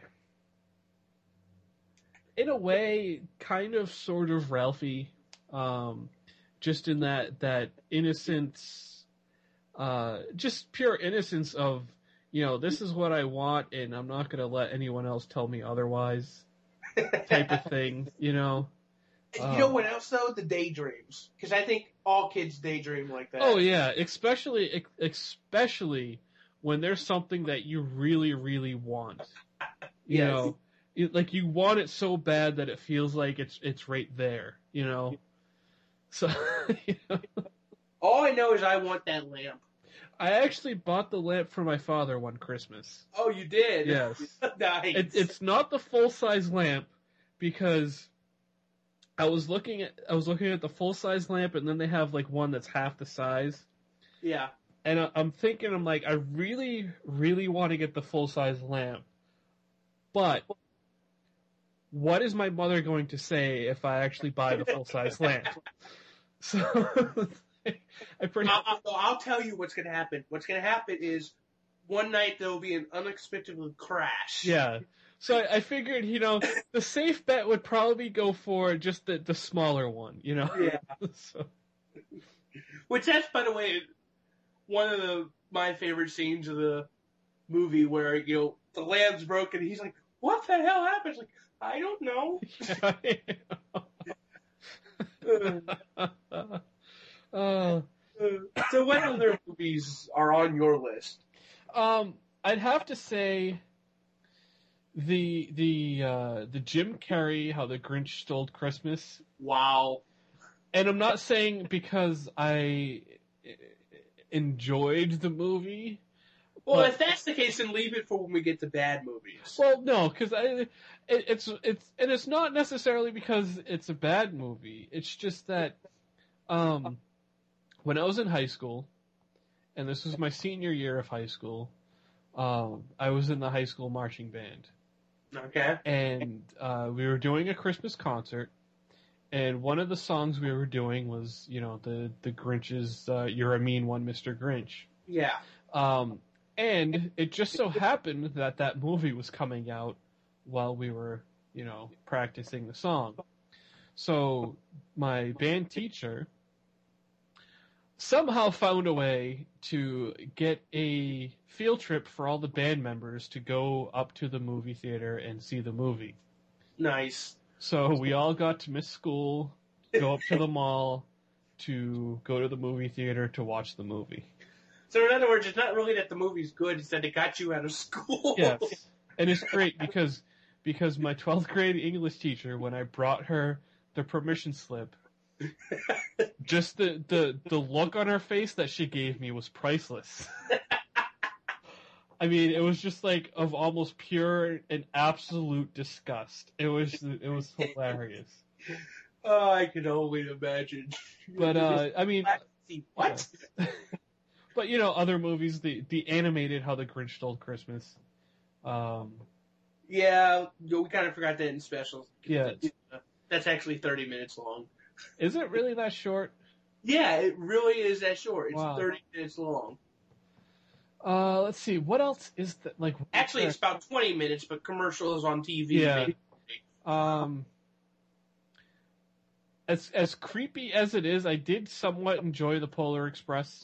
S3: in a way, kind of sort of Ralphie, just in that innocence, just pure innocence of, this is what I want, and I'm not going to let anyone else tell me otherwise, type of thing, You know
S2: what else, though? The daydreams. Because I think all kids daydream like that.
S3: Oh, yeah, especially when there's something that you really, really want. You want it so bad that it feels like it's right there, So,
S2: all I know is I want that lamp.
S3: I actually bought the lamp for my father one Christmas.
S2: Oh, you did?
S3: Yes.
S2: Nice.
S3: It's not the full-size lamp, because I was looking at the full-size lamp, and then they have like one that's half the size.
S2: Yeah.
S3: And I'm thinking, I really, really want to get the full-size lamp, but what is my mother going to say if I actually buy the full-size lamp? So
S2: I'll tell you what's going to happen. What's going to happen is one night there will be an unexpected crash.
S3: Yeah. So I figured, the safe bet would probably go for just the smaller one,
S2: Yeah.
S3: So.
S2: Which that's, by the way, one of my favorite scenes of the movie where, the lamp's broken. He's like, what the hell happened? It's like, I don't know. So what other movies are on your list?
S3: I'd have to say the Jim Carrey, How the Grinch Stole Christmas.
S2: Wow.
S3: And I'm not saying because I enjoyed the movie.
S2: Well, if that's the case, then leave it for when we get to bad movies.
S3: Well, no, because it's not necessarily because it's a bad movie. It's just that, when I was in high school, and this was my senior year of high school, I was in the high school marching band.
S2: Okay.
S3: And we were doing a Christmas concert, and one of the songs we were doing was, the Grinch's "You're a Mean One, Mr. Grinch."
S2: Yeah.
S3: And it just so happened that movie was coming out while we were, practicing the song. So my band teacher somehow found a way to get a field trip for all the band members to go up to the movie theater and see the movie.
S2: Nice.
S3: So we all got to miss school, go up to the mall to go to the movie theater to watch the movie.
S2: So in other words, it's not really that the movie's good, it's that it got you out of school.
S3: Yes. And it's great because my 12th grade English teacher, when I brought her the permission slip, just the look on her face that she gave me was priceless. I mean, it was just like of almost pure and absolute disgust. It was hilarious.
S2: Oh, I can only imagine.
S3: But I mean,
S2: what?
S3: Yeah. But other movies, the animated How the Grinch Stole Christmas.
S2: Yeah, we kind of forgot that in specials.
S3: Yeah,
S2: that's actually 30 minutes long.
S3: Is it really that short?
S2: Yeah, it really is that short. It's
S3: Wow.
S2: 30 minutes long.
S3: Let's see. What else is that? Like,
S2: Actually, it's about 20 minutes, but commercials on TV.
S3: Yeah. As creepy as it is, I did somewhat enjoy the Polar Express.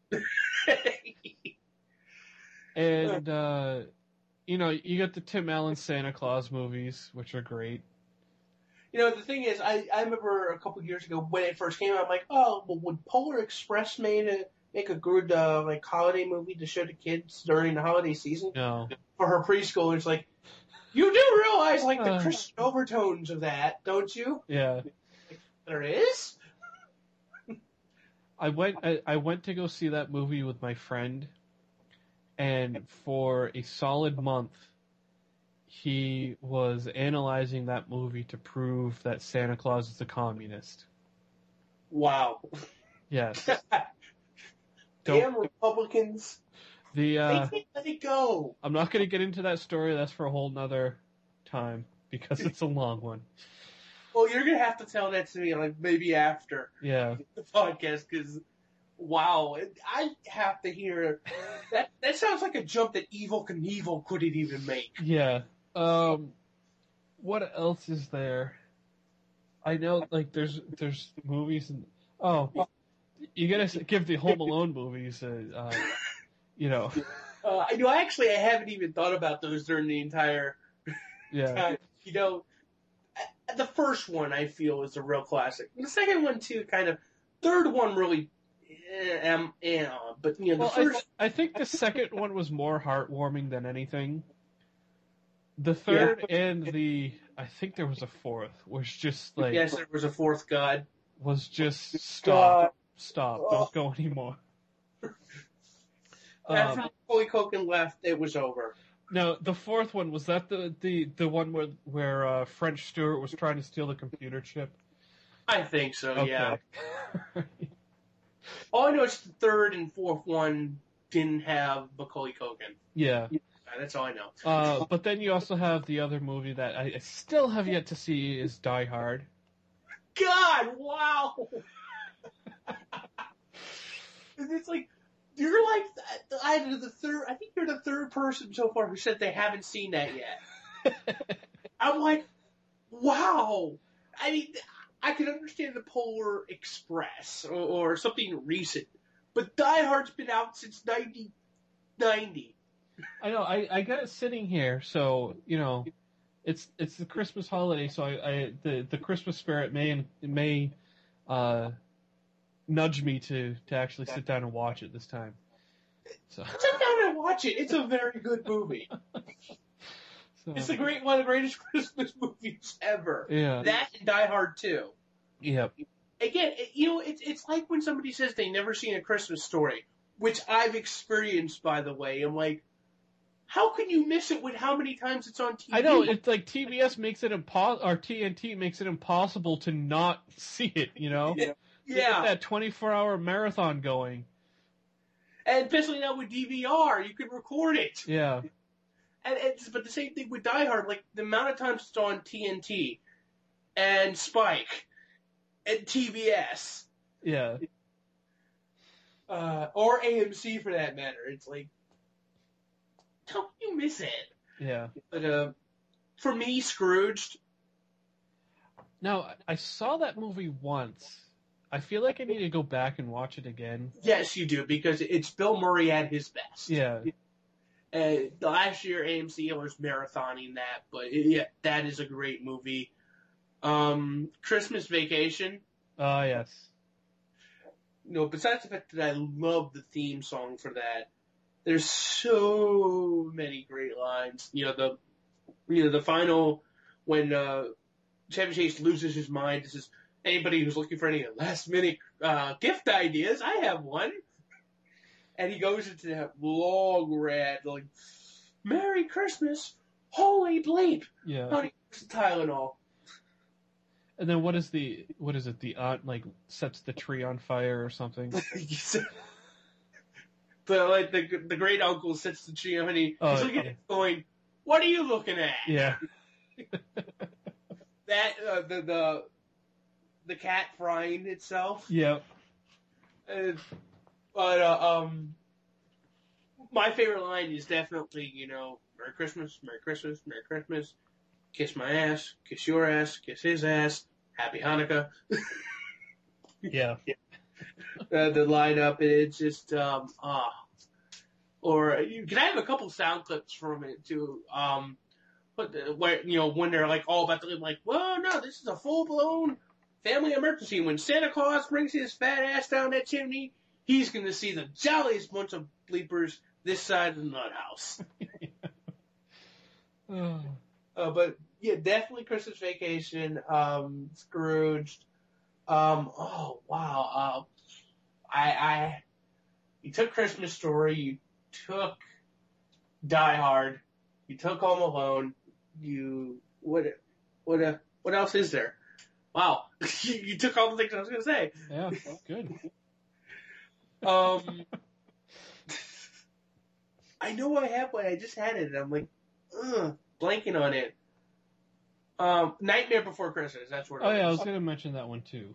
S3: And you got the Tim Allen Santa Claus movies, which are great.
S2: The thing is, I remember a couple years ago when it first came out, I'm like, oh, well, would Polar Express make a good holiday movie to show to kids during the holiday season?
S3: No.
S2: For her preschool, it's like, you do realize the Christian overtones of that, don't you?
S3: Yeah.
S2: There is?
S3: I went to go see that movie with my friend, and for a solid month, he was analyzing that movie to prove that Santa Claus is a communist.
S2: Wow.
S3: Yes.
S2: Damn Republicans. They can't let it go.
S3: I'm not going to get into that story. That's for a whole nother time because it's a long one.
S2: Well, you're going to have to tell that to me maybe after
S3: the
S2: podcast because, wow, I have to hear that. That sounds like a jump that Evel Knievel couldn't even make.
S3: Yeah. What else is there? I know, there's movies and you gotta give the Home Alone movies.
S2: I haven't even thought about those during the entire.
S3: Yeah.
S2: time. The first one I feel is a real classic. The second one too, kind of. Third one really, but the first.
S3: I think the second one was more heartwarming than anything. The third and I think there was a fourth, was just like...
S2: Yes, there was a fourth god.
S3: Was just, stop, don't go anymore.
S2: After Macaulay Culkin left, it was over.
S3: Now, the fourth one, was that the one where French Stewart was trying to steal the computer chip?
S2: I think so,
S3: okay.
S2: Yeah. All I know is the third and fourth one didn't have Macaulay Culkin.
S3: Yeah.
S2: That's all I know.
S3: But then you also have the other movie that I still have yet to see is Die Hard.
S2: God, wow! It's like, you're like either the third, I think you're the third person so far who said they haven't seen that yet. I'm like, wow! I mean, I can understand the Polar Express or something recent, but Die Hard's been out since 1990.
S3: I know. I got it sitting here, so it's the Christmas holiday, so the Christmas spirit may nudge me to actually sit down and watch it this time. So
S2: sit down and watch it. It's a very good movie. It's one of the greatest Christmas movies ever.
S3: Yeah.
S2: That and Die Hard 2.
S3: Yep.
S2: Again, it's like when somebody says they never seen A Christmas Story, which I've experienced, by the way. I'm like, how can you miss it with how many times it's on TV?
S3: I know, it's like TBS makes it or TNT makes it impossible to not see it,
S2: Yeah. Yeah.
S3: Get that 24-hour marathon going.
S2: And especially now with DVR, you can record it.
S3: Yeah.
S2: But the same thing with Die Hard, like the amount of times it's on TNT and Spike and TBS.
S3: Yeah.
S2: Or AMC for that matter. It's like, don't you miss it?
S3: Yeah.
S2: But for me, Scrooged.
S3: Now, I saw that movie once. I feel like I need to go back and watch it again.
S2: Yes, you do, because it's Bill Murray at his best.
S3: Yeah.
S2: Last year, AMC was marathoning that, but yeah, that is a great movie. Christmas Vacation.
S3: Oh, yes.
S2: No, besides the fact that I love the theme song for that, there's so many great lines. The final when Chevy Chase loses his mind. This is anybody who's looking for any last minute gift ideas. I have one. And he goes into that long rant, like, Merry Christmas, holy bleep.
S3: Yeah.
S2: Honey, Tylenol.
S3: And then what is it? The aunt, like, sets the tree on fire or something?
S2: The great uncle sets the tree on and he's looking at it going, what are you looking at?
S3: Yeah.
S2: That, the cat frying itself.
S3: Yep.
S2: My favorite line is definitely, Merry Christmas, Merry Christmas, Merry Christmas, kiss my ass, kiss your ass, kiss his ass, Happy Hanukkah.
S3: Yeah.
S2: The lineup, it's just, Or can I have a couple sound clips from it too? When they're like all about to live, like, well, no, this is a full blown family emergency. When Santa Claus brings his fat ass down that chimney, he's going to see the jolliest bunch of bleepers this side of the nut house. But yeah, definitely Christmas Vacation, Scrooged. Oh wow. You took Christmas Story, you took Die Hard, you took Home Alone, what else is there? Wow. You took all the things I was going to say.
S3: Yeah, good.
S2: I know I have one. I just had it, and I'm like, blanking on it. Nightmare Before Christmas. That's what.
S3: Oh yeah, I was going to mention that one too.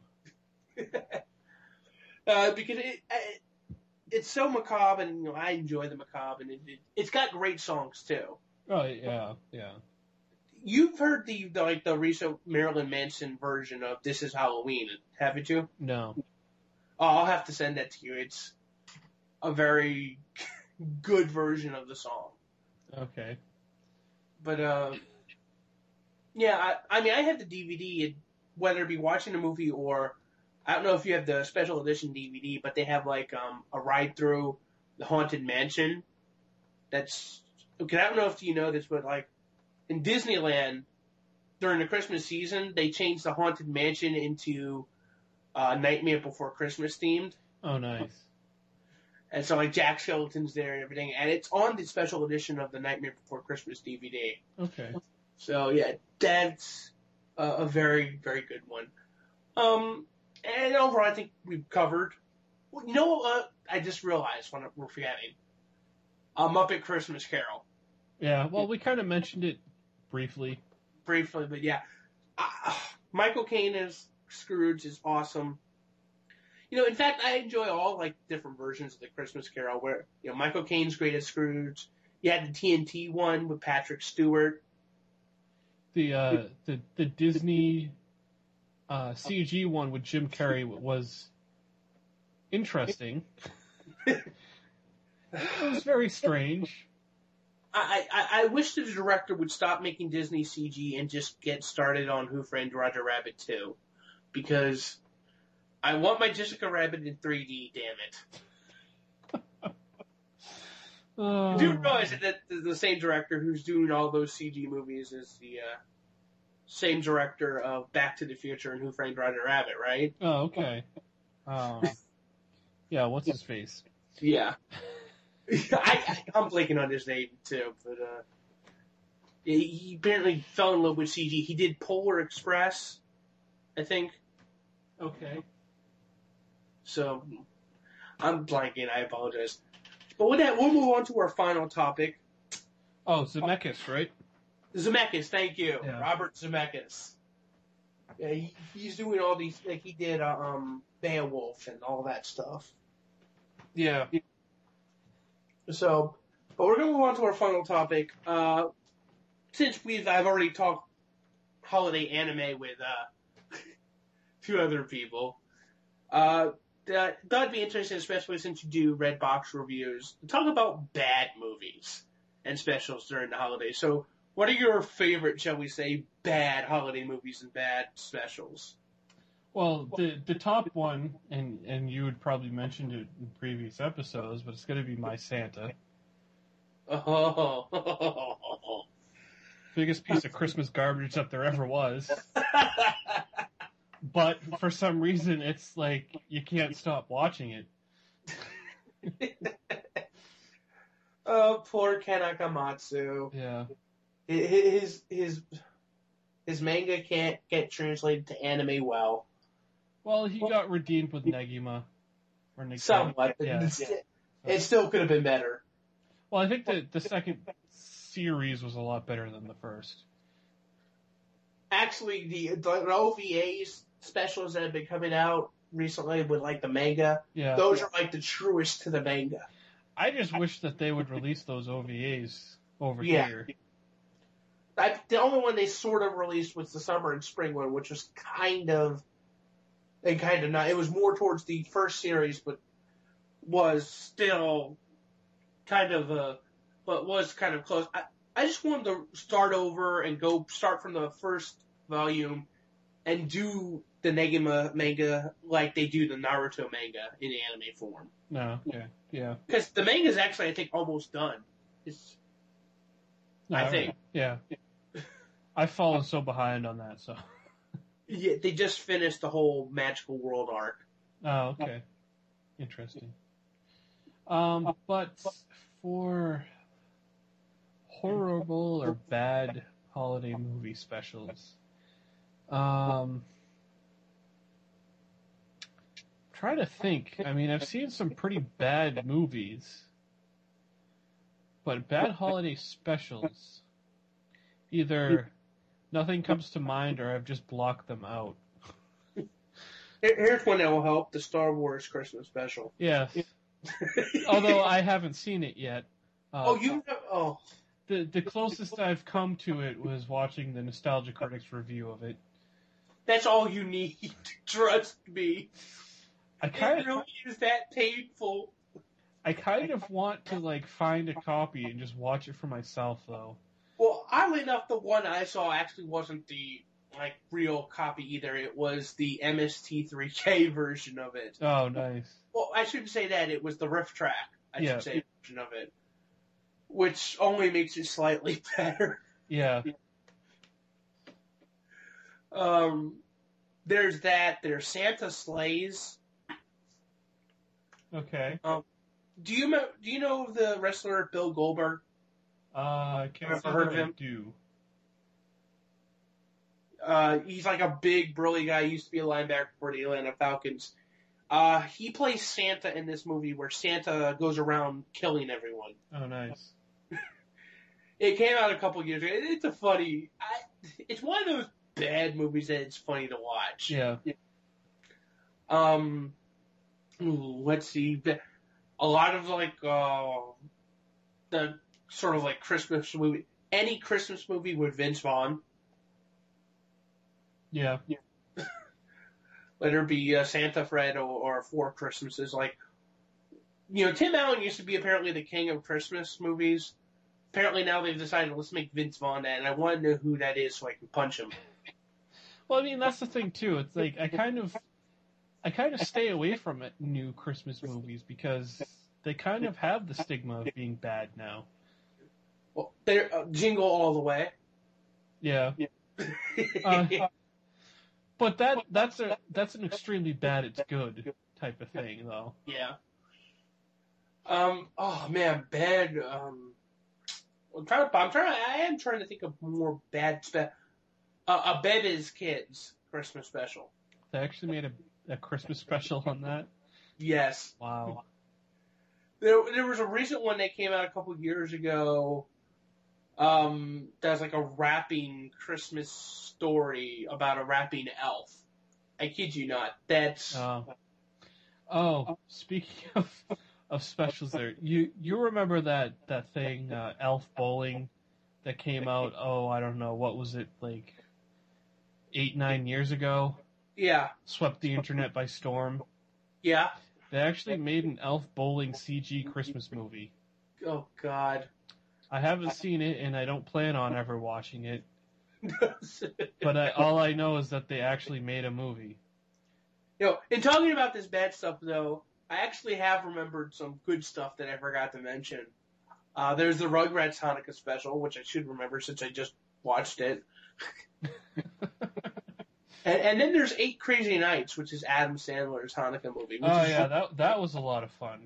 S2: Because it's so macabre, and I enjoy the macabre, and it's got great songs too.
S3: Oh yeah, yeah.
S2: You've heard the recent Marilyn Manson version of "This Is Halloween," haven't you?
S3: No.
S2: Oh, I'll have to send that to you. It's a very good version of the song.
S3: Okay.
S2: But yeah, I mean, I have the DVD, and whether it be watching a movie or I don't know if you have the special edition DVD, but they have like a ride through the Haunted Mansion. That's okay. I don't know if you know this, but like in Disneyland during the Christmas season, they changed the Haunted Mansion into Nightmare Before Christmas themed.
S3: Oh, nice.
S2: And so like Jack Skellington's there and everything, and it's on the special edition of the Nightmare Before Christmas DVD.
S3: Okay.
S2: So yeah, that's a very, very good one. And overall, I think we've covered. Well, you know what? I just realized when we're forgetting. Muppet Christmas Carol.
S3: Yeah, well, we kind of mentioned it briefly.
S2: But yeah. Michael Caine as Scrooge is awesome. In fact, I enjoy all like different versions of the Christmas Carol where, Michael Caine's great as Scrooge. You had the TNT one with Patrick Stewart.
S3: The Disney CG one with Jim Carrey was interesting. It was very strange.
S2: I wish the director would stop making Disney CG and just get started on Who Framed Roger Rabbit 2. Because I want my Jessica Rabbit in 3D, damn it. I do realize that the same director who's doing all those CG movies is the same director of Back to the Future and Who Framed Roger Rabbit, right?
S3: Oh, okay. Yeah, what's his face?
S2: Yeah. I'm blanking on his name too, but he apparently fell in love with CG. He did Polar Express, I think.
S3: Okay.
S2: So I'm blanking. I apologize. But with that, we'll move on to our final topic.
S3: Oh, Zemeckis, right?
S2: Zemeckis, thank you,
S3: Yeah.
S2: Robert Zemeckis. Yeah, he's doing all these. Like he did Beowulf and all that stuff.
S3: Yeah.
S2: So, but we're gonna move on to our final topic. Since I've already talked holiday anime with two other people. That'd be interesting, especially since you do red box reviews, to talk about bad movies and specials during the holidays. So, what are your favorite, shall we say, bad holiday movies and bad specials?
S3: Well, the top one, and you would probably mentioned it in previous episodes, but it's going to be My Santa.
S2: Oh.
S3: Biggest piece of Christmas garbage that there ever was. But for some reason, it's like you can't stop watching it.
S2: Oh, poor Ken Akamatsu.
S3: Yeah.
S2: His manga can't get translated to anime well.
S3: Well, he got redeemed with Negima. Or Negima.
S2: Somewhat.
S3: Yeah.
S2: It still could have been better.
S3: Well, I think the second series was a lot better than the first.
S2: Actually, the OVAs specials that have been coming out recently with like the manga, those are like the truest to the manga.
S3: I just wish that they would release those OVAs over here.
S2: The only one they sort of released was the summer and spring one, which was kind of not. It was more towards the first series, but was still kind of but was kind of close. I just wanted to start over and start from the first volume and do the Negima manga like they do the Naruto manga in anime form.
S3: No, yeah.
S2: Because the manga is actually, I think, almost done. I think.
S3: Yeah. I've fallen so behind on that, so.
S2: Yeah, they just finished the whole Magical World arc.
S3: Oh, okay. Interesting. But for horrible or bad holiday movie specials, try to think. I mean, I've seen some pretty bad movies, but bad holiday specials, either nothing comes to mind or I've just blocked them out.
S2: Here's one that will help: the Star Wars Christmas special.
S3: Yes. Although I haven't seen it yet. The closest I've come to it was watching the Nostalgia Critics review of it.
S2: That's all you need. Trust me.
S3: It
S2: really is that painful.
S3: I kind of want to find a copy and just watch it for myself, though.
S2: Well, oddly enough, the one I saw actually wasn't the real copy either. It was the MST3K version of it.
S3: Oh, nice.
S2: Well, I shouldn't say that. It was the riff track. I should say version of it, which only makes it slightly better.
S3: Yeah.
S2: There's that. There's Santa Slays.
S3: Okay.
S2: Do you know the wrestler Bill Goldberg?
S3: I can't
S2: Ever heard of him? He's like a big, burly guy. He used to be a linebacker for the Atlanta Falcons. He plays Santa in this movie where Santa goes around killing everyone.
S3: Oh, nice.
S2: It came out a couple years ago. It's it's one of those bad movies that it's funny to watch.
S3: Yeah.
S2: Let's see. A lot of the sort of Christmas movie. Any Christmas movie with Vince Vaughn.
S3: Yeah.
S2: Whether it be Santa Fred or Four Christmases. Tim Allen used to be apparently the king of Christmas movies. Apparently now they've decided, let's make Vince Vaughn that, and I want to know who that is so I can punch him.
S3: Well, I mean, that's the thing, too. It's I kind of stay away from new Christmas movies because they kind of have the stigma of being bad now.
S2: Well, they're Jingle All the Way.
S3: Yeah. But that's an extremely bad it's good type of thing, though.
S2: Yeah. Oh man, bad. I am trying to think of more bad a Bebe's Kids Christmas special.
S3: They actually made a Christmas special on that.
S2: Yes.
S3: Wow.
S2: There was a recent one that came out a couple years ago. That's like a rapping Christmas story about a rapping elf. I kid you not. That's
S3: Speaking of specials, there you remember that thing Elf Bowling that came out? Oh, I don't know, what was it, like 8-9 years ago?
S2: yeah.
S3: Swept the internet by storm.
S2: Yeah.
S3: They actually made an Elf Bowling CG Christmas movie.
S2: Oh God.
S3: I haven't seen it, and I don't plan on ever watching it. But all I know is that they actually made a movie.
S2: In talking about this bad stuff, though, I actually have remembered some good stuff that I forgot to mention. There's the Rugrats Hanukkah special, which I should remember since I just watched it. and then there's 8 Crazy Nights, which is Adam Sandler's Hanukkah movie.
S3: That was a lot of fun.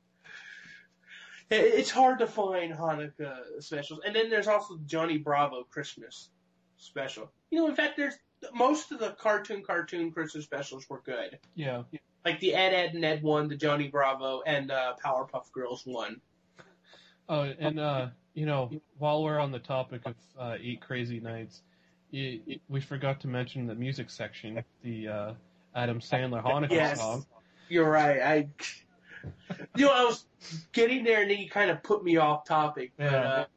S2: It's hard to find Hanukkah specials. And then there's also the Johnny Bravo Christmas special. In fact, most of the cartoon Christmas specials were good.
S3: Yeah.
S2: Like the Ed, and Ed one, the Johnny Bravo, and Powerpuff Girls one.
S3: Oh, and while we're on the topic of 8 Crazy Nights, we forgot to mention the music section, the Adam Sandler Hanukkah song.
S2: You're right. I was getting there, and then you kind of put me off topic. But,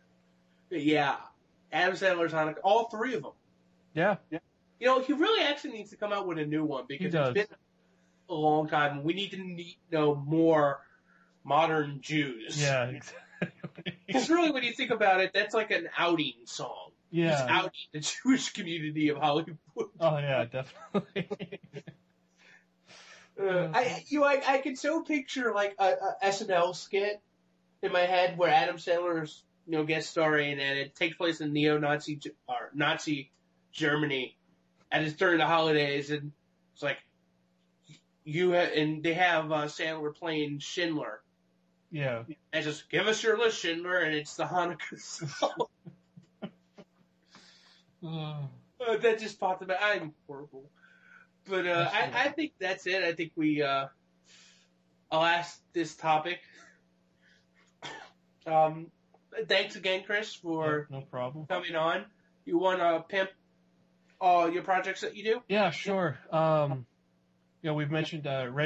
S2: Adam Sandler's Hanukkah, all 3 of them.
S3: Yeah.
S2: He really actually needs to come out with a new one because it's been a long time. We need to know more modern Jews.
S3: Yeah, exactly.
S2: Because really, when you think about it, that's like an outing song.
S3: Yeah.
S2: He's outing the Jewish community of Hollywood.
S3: Oh, yeah, definitely.
S2: I can so picture like a SNL skit in my head where Adam Sandler's guest starring, and it takes place in neo-Nazi or Nazi Germany, and it's during the holidays, and it's like and they have Sandler playing Schindler.
S3: Yeah.
S2: And just give us your list, Schindler, and it's the Hanukkah song. That just popped in my. I'm horrible. But I think that's it. I think I'll ask this topic. Thanks again, Chris, for
S3: no problem
S2: coming on. You want to pimp all your projects that you do?
S3: Yeah, sure. We've mentioned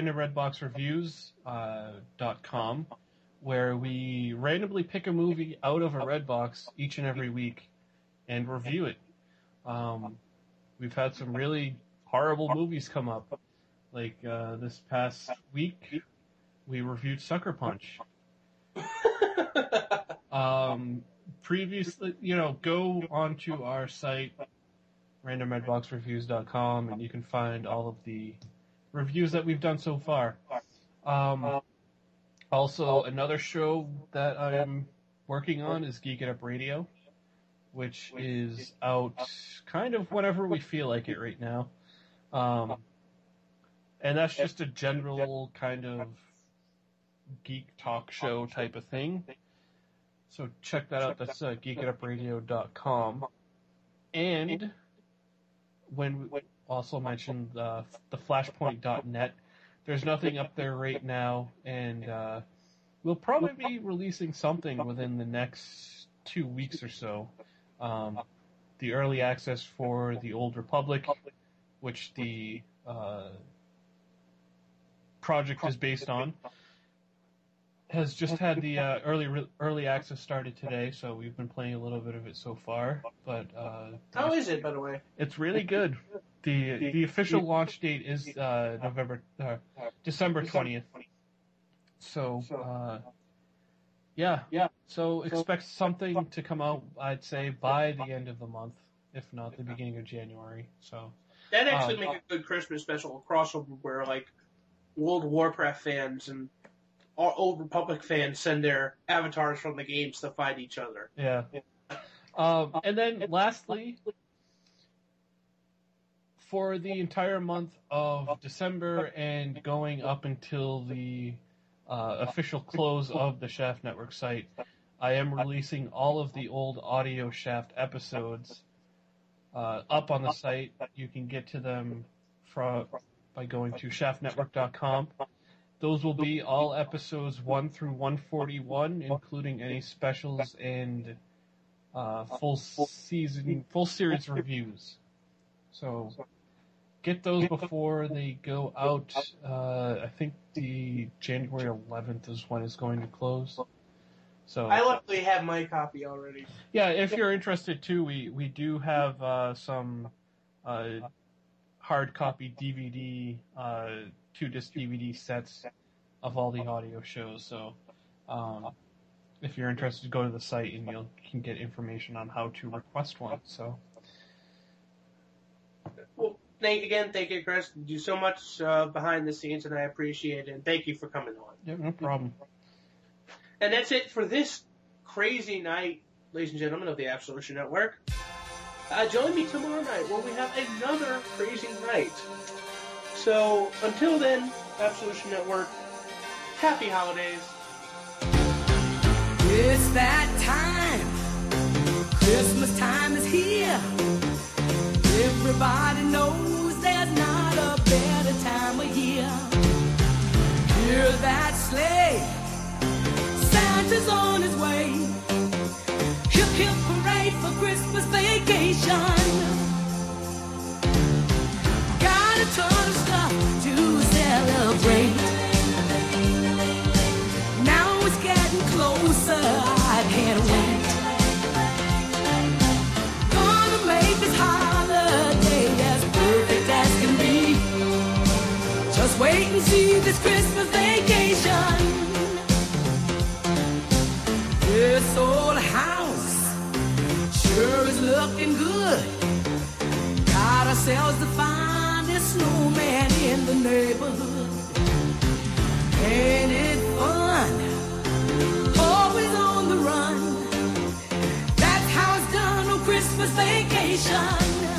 S3: randomredboxreviews.com, where we randomly pick a movie out of a Redbox each and every week and review it. We've had some really horrible movies come up. Like this past week, we reviewed Sucker Punch. Previously, go onto our site, randomredboxreviews.com, and you can find all of the reviews that we've done so far. Also, another show that I'm working on is Geek It Up Radio, which is out kind of whenever we feel like it right now. And that's just a general kind of geek talk show type of thing. So check that out. That's geekitupradio.com. And when we also mentioned the flashpoint.net, there's nothing up there right now, and we'll probably be releasing something within the next 2 weeks or so. The early access for the Old Republic, which the project is based on, has just had the early access started today, so we've been playing a little bit of it so far. But
S2: how is it, by the way?
S3: It's really good. The official launch date is December 20th. So So expect something to come out, I'd say, by the end of the month, if not the beginning of January. So
S2: that actually make a good Christmas special crossover where like World of Warcraft fans and Old Republic fans send their avatars from the games to fight each other.
S3: Yeah. And then lastly, for the entire month of December and going up until the official close of the Shaft Network site, I am releasing all of the old Audio Shaft episodes up on the site. You can get to them by going to shaftnetwork.com. Those will be all episodes 1 through 141, including any specials and full series reviews. So get those before they go out. I think the January 11th is when it's going to close. So
S2: I luckily have my copy already.
S3: Yeah, if you're interested too, we do have some hard copy DVD, 2-disc DVD sets of all the audio shows. So if you're interested, go to the site and you can get information on how to request one. So.
S2: Well, thank you, Chris. You do so much behind the scenes, and I appreciate it. And thank you for coming on.
S3: Yeah, no problem.
S2: And that's it for this crazy night, ladies and gentlemen of the Absolution Network. Join me tomorrow night where we have another crazy night. So, until then, Absolution Network, happy holidays.
S4: It's that time. Christmas time is here. Everybody knows there's not a better time of year. Hear that sleigh. Santa's on his way. Hip hip parade for Christmas vacation. Got a ton of stuff to celebrate. Now it's getting closer, I can't wait. Gonna make this holiday as perfect as can be. Just wait and see this Christmas vacation. This old house sure is looking good. Got ourselves the finest snowman in the neighborhood. Ain't it fun? Always on the run. That's how it's done on Christmas vacation.